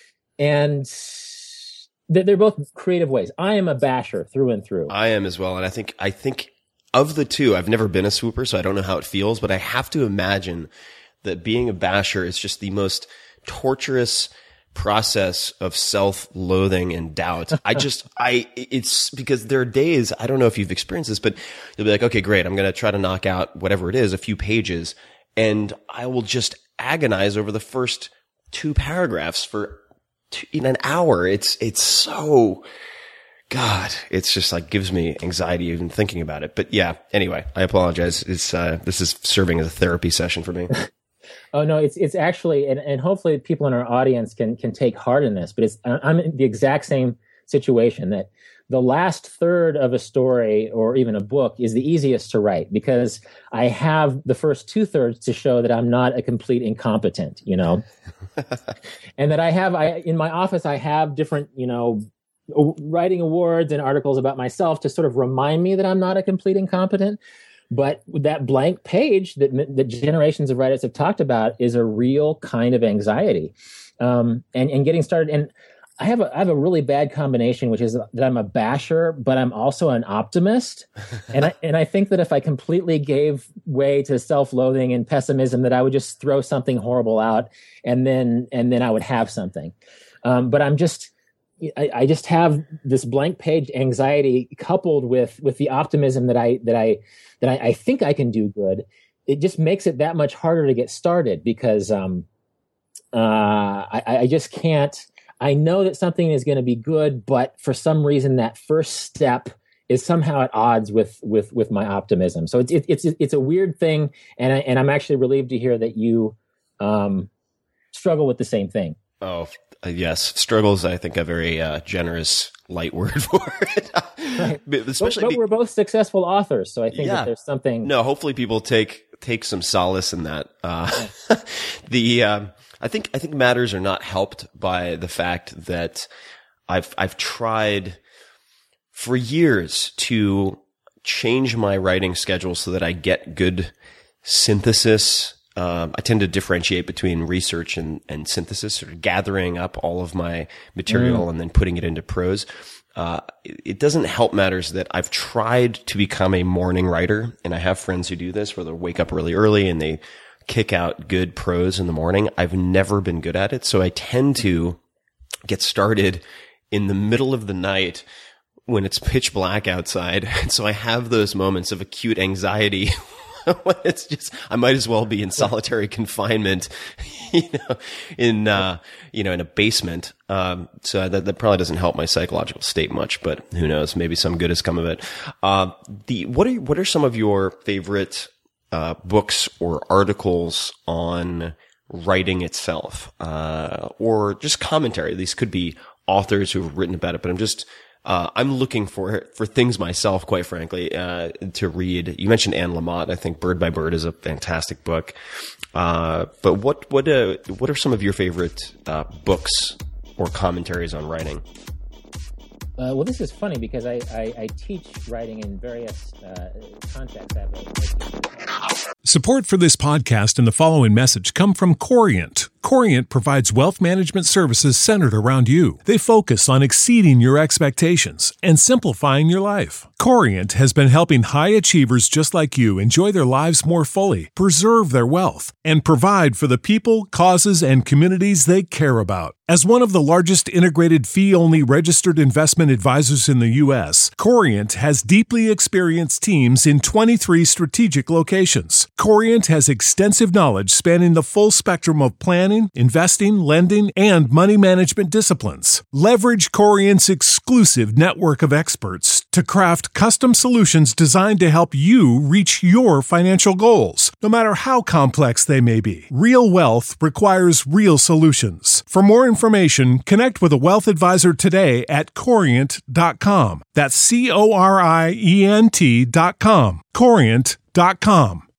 and they're both creative ways. I am a basher through and through. I am as well. And I think, I think of the two, I've never been a swooper, so I don't know how it feels, but I have to imagine that being a basher is just the most torturous process of self-loathing and doubt. I just, I, it's because there are days, I don't know if you've experienced this, but you'll be like, okay, great. I'm going to try to knock out whatever it is, a few pages. And I will just agonize over the first two paragraphs for two, in an hour. It's, it's so, God, it's just like gives me anxiety even thinking about it. But yeah, anyway, I apologize. It's, uh, this is serving as a therapy session for me. Oh no, it's it's actually, and, and hopefully people in our audience can can take heart in this. But it's I'm in the exact same situation, that the last third of a story or even a book is the easiest to write, because I have the first two thirds to show that I'm not a complete incompetent, you know, and that I have I in my office I have different, you know, writing awards and articles about myself to sort of remind me that I'm not a complete incompetent. But that blank page that that generations of writers have talked about is a real kind of anxiety, um, and and getting started. And I have a I have a really bad combination, which is that I'm a basher, but I'm also an optimist. and I and I think that if I completely gave way to self-loathing and pessimism, that I would just throw something horrible out, and then and then I would have something. Um, but I'm just. I, I just have this blank page anxiety coupled with with the optimism that I that I that I, I think I can do good. It just makes it that much harder to get started, because um, uh, I, I just can't. I know that something is going to be good, but for some reason, that first step is somehow at odds with with with my optimism. So it's it, it's it's a weird thing, and I, and I'm actually relieved to hear that you um, struggle with the same thing. Oh. Uh, yes, struggles, I think, a very uh, generous, light word for it. Right. Especially but, but be- we're both successful authors, so I think yeah. that there's something. No, hopefully people take take some solace in that. Uh, yeah. the um, I think I think matters are not helped by the fact that I've I've tried for years to change my writing schedule so that I get good synthesis. Um, I tend to differentiate between research and, and synthesis, sort of gathering up all of my material mm. and then putting it into prose. Uh, it, it doesn't help matters that I've tried to become a morning writer, and I have friends who do this, where they'll wake up really early and they kick out good prose in the morning. I've never been good at it. So I tend to get started in the middle of the night when it's pitch black outside. And so I have those moments of acute anxiety. It's just, I might as well be in solitary confinement, you know, in, uh, you know, in a basement. Um, so that, that probably doesn't help my psychological state much, but who knows? Maybe some good has come of it. Uh, the, what are, what are some of your favorite, uh, books or articles on writing itself, uh, or just commentary? These could be authors who have written about it, but I'm just, Uh, I'm looking for, for things myself, quite frankly, uh, to read. You mentioned Anne Lamott. I think Bird by Bird is a fantastic book. Uh, but what, what, uh, what are some of your favorite, uh, books or commentaries on writing? Uh, well, this is funny because I, I, I teach writing in various uh, contexts. I have a, Support for this podcast and the following message come from Corient. Corient provides wealth management services centered around you. They focus on exceeding your expectations and simplifying your life. Corient has been helping high achievers just like you enjoy their lives more fully, preserve their wealth, and provide for the people, causes, and communities they care about. As one of the largest integrated fee-only registered investment advisors in the U S, Corient has deeply experienced teams in twenty-three strategic locations. Corient has extensive knowledge spanning the full spectrum of planning, investing, lending, and money management disciplines. Leverage Corient's exclusive network of experts to craft custom solutions designed to help you reach your financial goals, no matter how complex they may be. Real wealth requires real solutions. For more information, connect with a wealth advisor today at corient dot com. That's C O R I E N T dot com. corient dot com.